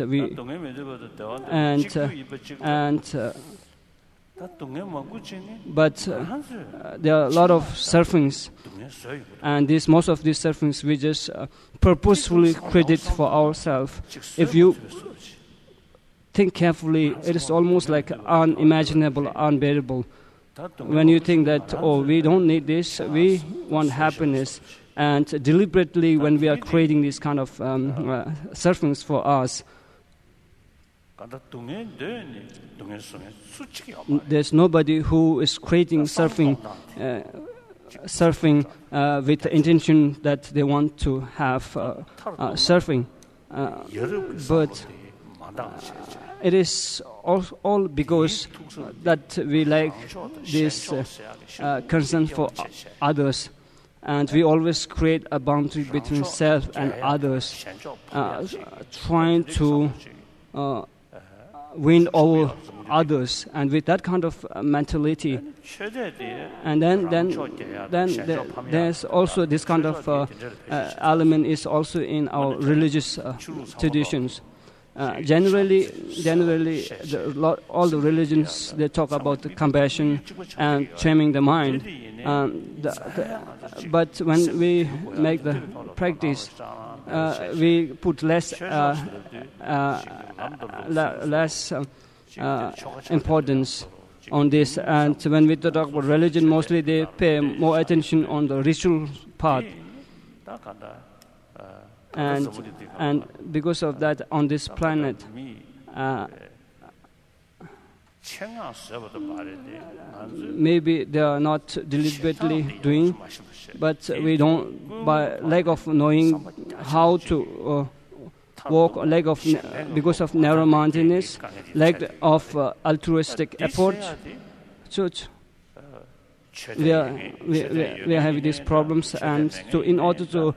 but there are a lot of sufferings, and most of these sufferings we just purposefully create for ourselves. If you think carefully, it is almost like unimaginable, unbearable. When you think that, we don't need this, we want happiness, and deliberately when we are creating these kind of sufferings for us, there's nobody who is creating surfing with the intention that they want to have surfing. But it is all because that we like this concern for others, and we always create a boundary between self and others, trying to win over others, and with that kind of mentality. And then there's also this kind of element is also in our religious traditions. Generally, all the religions, they talk about the compassion and taming the mind. But when we make the practice, we put less importance on this. And when we talk about religion, mostly they pay more attention on the ritual part. And because of that, on this planet, maybe they are not deliberately doing, but we don't, by lack of knowing how to walk, because of narrow-mindedness, lack of altruistic effort. Church, we are having these problems, and so in order to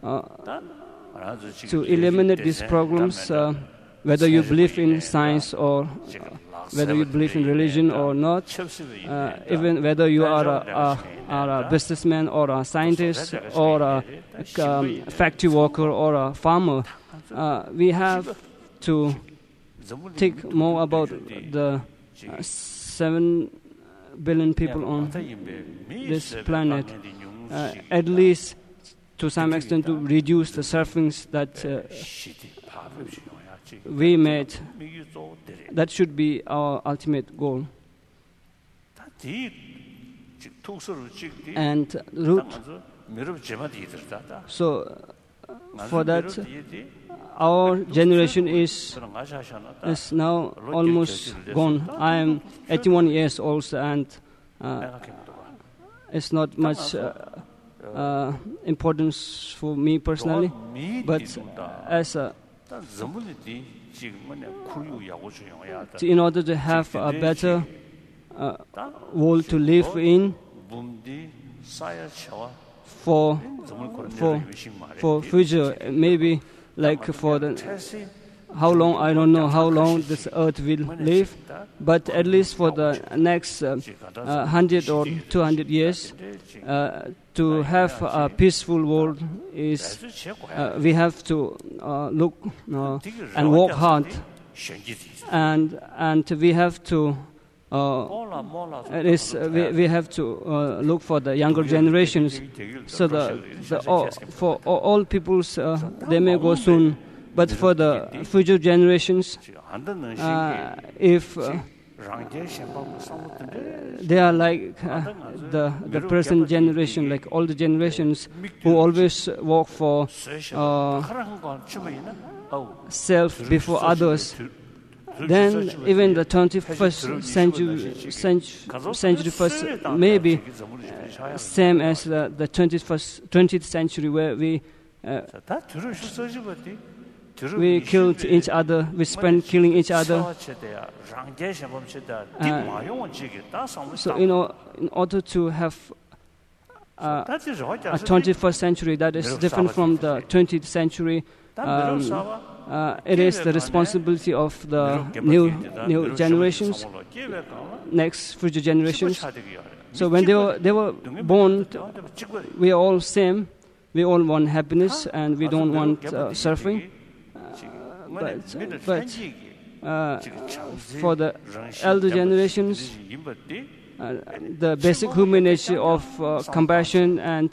eliminate these problems, whether you believe in science or whether you believe in religion or not, even whether you are a businessman or a scientist or a factory worker or a farmer, we have to think more about the 7 billion people on this planet, at least to some extent to reduce the sufferings that we made. That should be our ultimate goal. And so for that, our generation is now almost gone. I am 81 years old, and it's not much importance for me personally, but as a in order to have a better world to live in for future, maybe like for the how long, I don't know how long this earth will live, but at least for the next 100 or 200 years, to have a peaceful world is we have to look and work hard, and we have to we have to look for the younger generations, so for all peoples they may go soon, but for the future generations, if they are like the present generation, like all the generations who always work for self before others, then even the 21st century first may be same as the 20th century, where we killed each other, we spent killing each other. So, in order to have a 21st century that is different from the 20th century, it is the responsibility of the new generations, next future generations. So when they were born, we are all same. We all want happiness, and we don't want suffering. But for the elder generations, the basic human nature of compassion and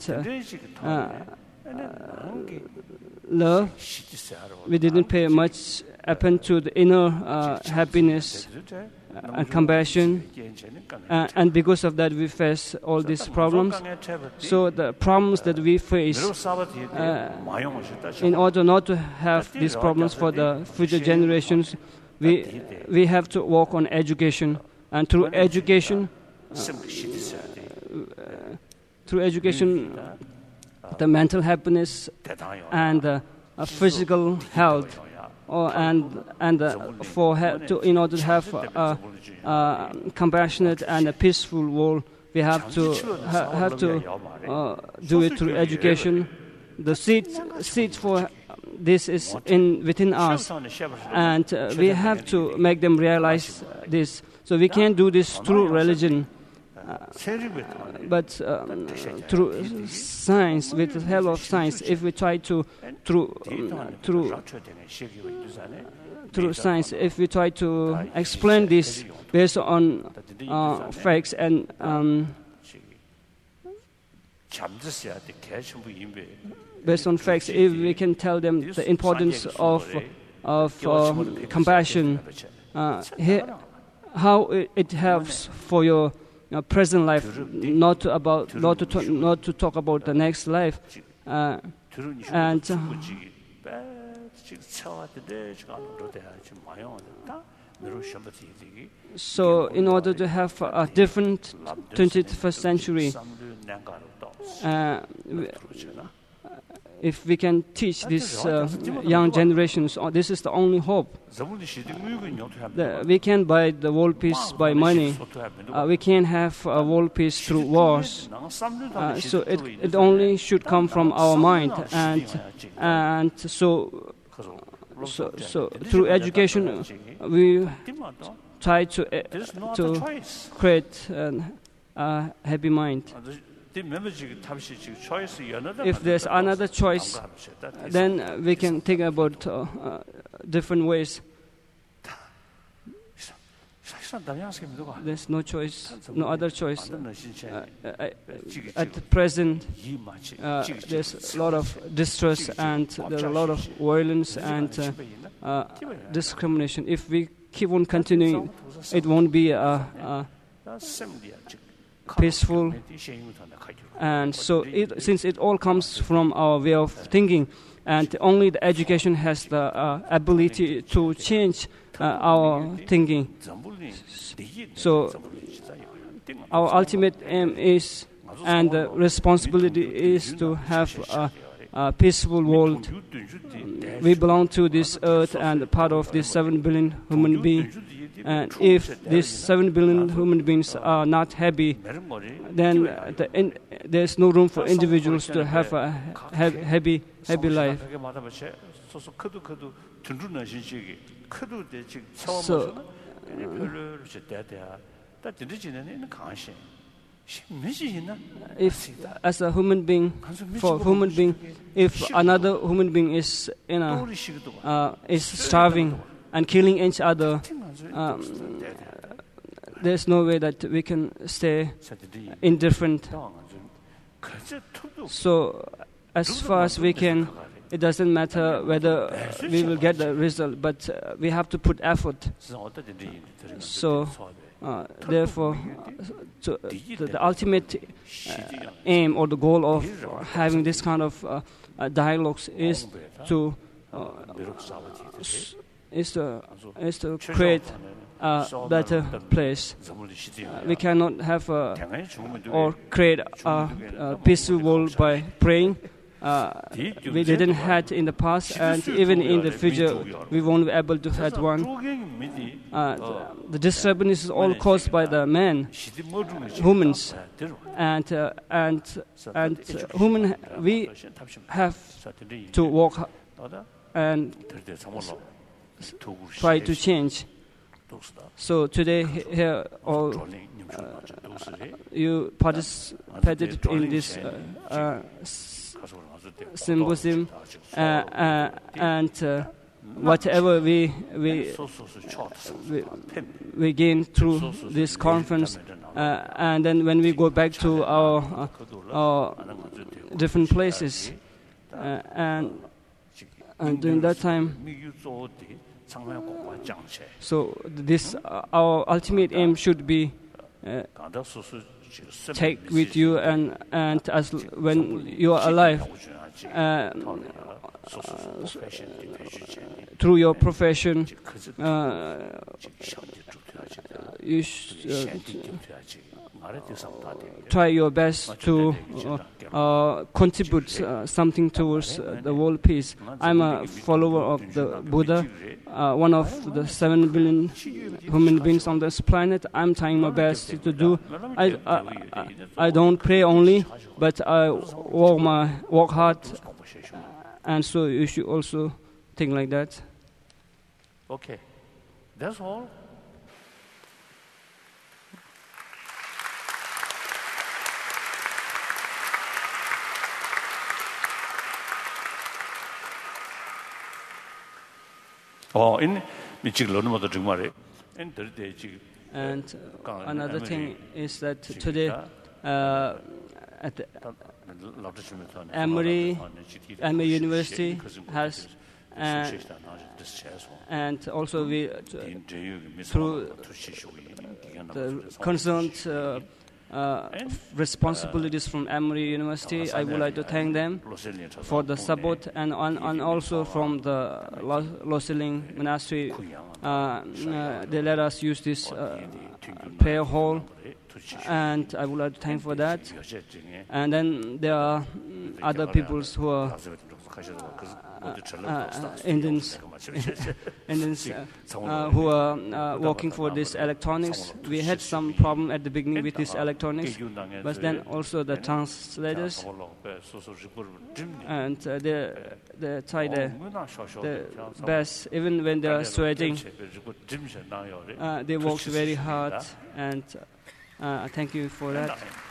love, we didn't pay much attention to the inner happiness and compassion, and because of that we face all these problems. So the problems that we face, in order not to have these problems for the future generations, we have to work on education, and through education, the mental happiness and physical health, in order to have a compassionate and a peaceful world, we have to do it through education. The seed for this is within us, and we have to make them realize this. So we can't do this through religion, but through science, with the help of science. If we try to through science, if we try to explain this based on facts and based on facts, if we can tell them the importance of compassion, how it helps for your present life, not to talk about the next life, So, in order to have a different 21st century, if we can teach these young generations, this is the only hope. We can buy the world peace by money. We can have world peace through wars. So it only should come from our mind, and so through education we try to create a happy mind. If there's another choice, then we can think about different ways. There's no choice, no other choice. At the present, there's a lot of distress and there's a lot of violence and discrimination. If we keep on continuing, it won't be peaceful. And so since it all comes from our way of thinking, and only the education has the ability to change our thinking. So our ultimate aim is, and the responsibility is, to have a peaceful world. We belong to this earth and part of this 7 billion human beings. And if these 7 billion human beings are not happy, then there's no room for individuals to have a happy life. So, if as a human being, if another human being is is starving and killing each other, there's no way that we can stay indifferent. So, as far as we can, it doesn't matter whether we will get the result, but we have to put effort. So, therefore, the ultimate aim or the goal of having this kind of dialogues is to create a better place. We cannot have or create a peaceful world by praying. We didn't have in the past, and even in the future, we won't be able to have one. The disturbance is all caused by the humans, and human. We have to work and try to change. So today here, all you participated in this symposium, and whatever we gain through this conference, and then when we go back to our different places, and during that time, so this our ultimate aim should be take with you, and as when you are alive, through your profession, you try your best to contribute something towards the world peace. I'm a follower of the Buddha, one of the 7 billion human beings on this planet. I'm trying my best to do. I don't pray only, but I work hard, and so you should also think like that. Okay, that's all. And another thing is that today at the Emory University has, and also we through the concerned responsibilities from Emory University. I would like to thank them for the support, and also from the Loseling Monastery. They let us use this prayer hall, and I would like to thank for that. And then there are other people who are Indians who are working for this electronics. We had some problem at the beginning with this electronics, but then also the translators, and they try the best, even when they are sweating. They work very hard, and thank you for that.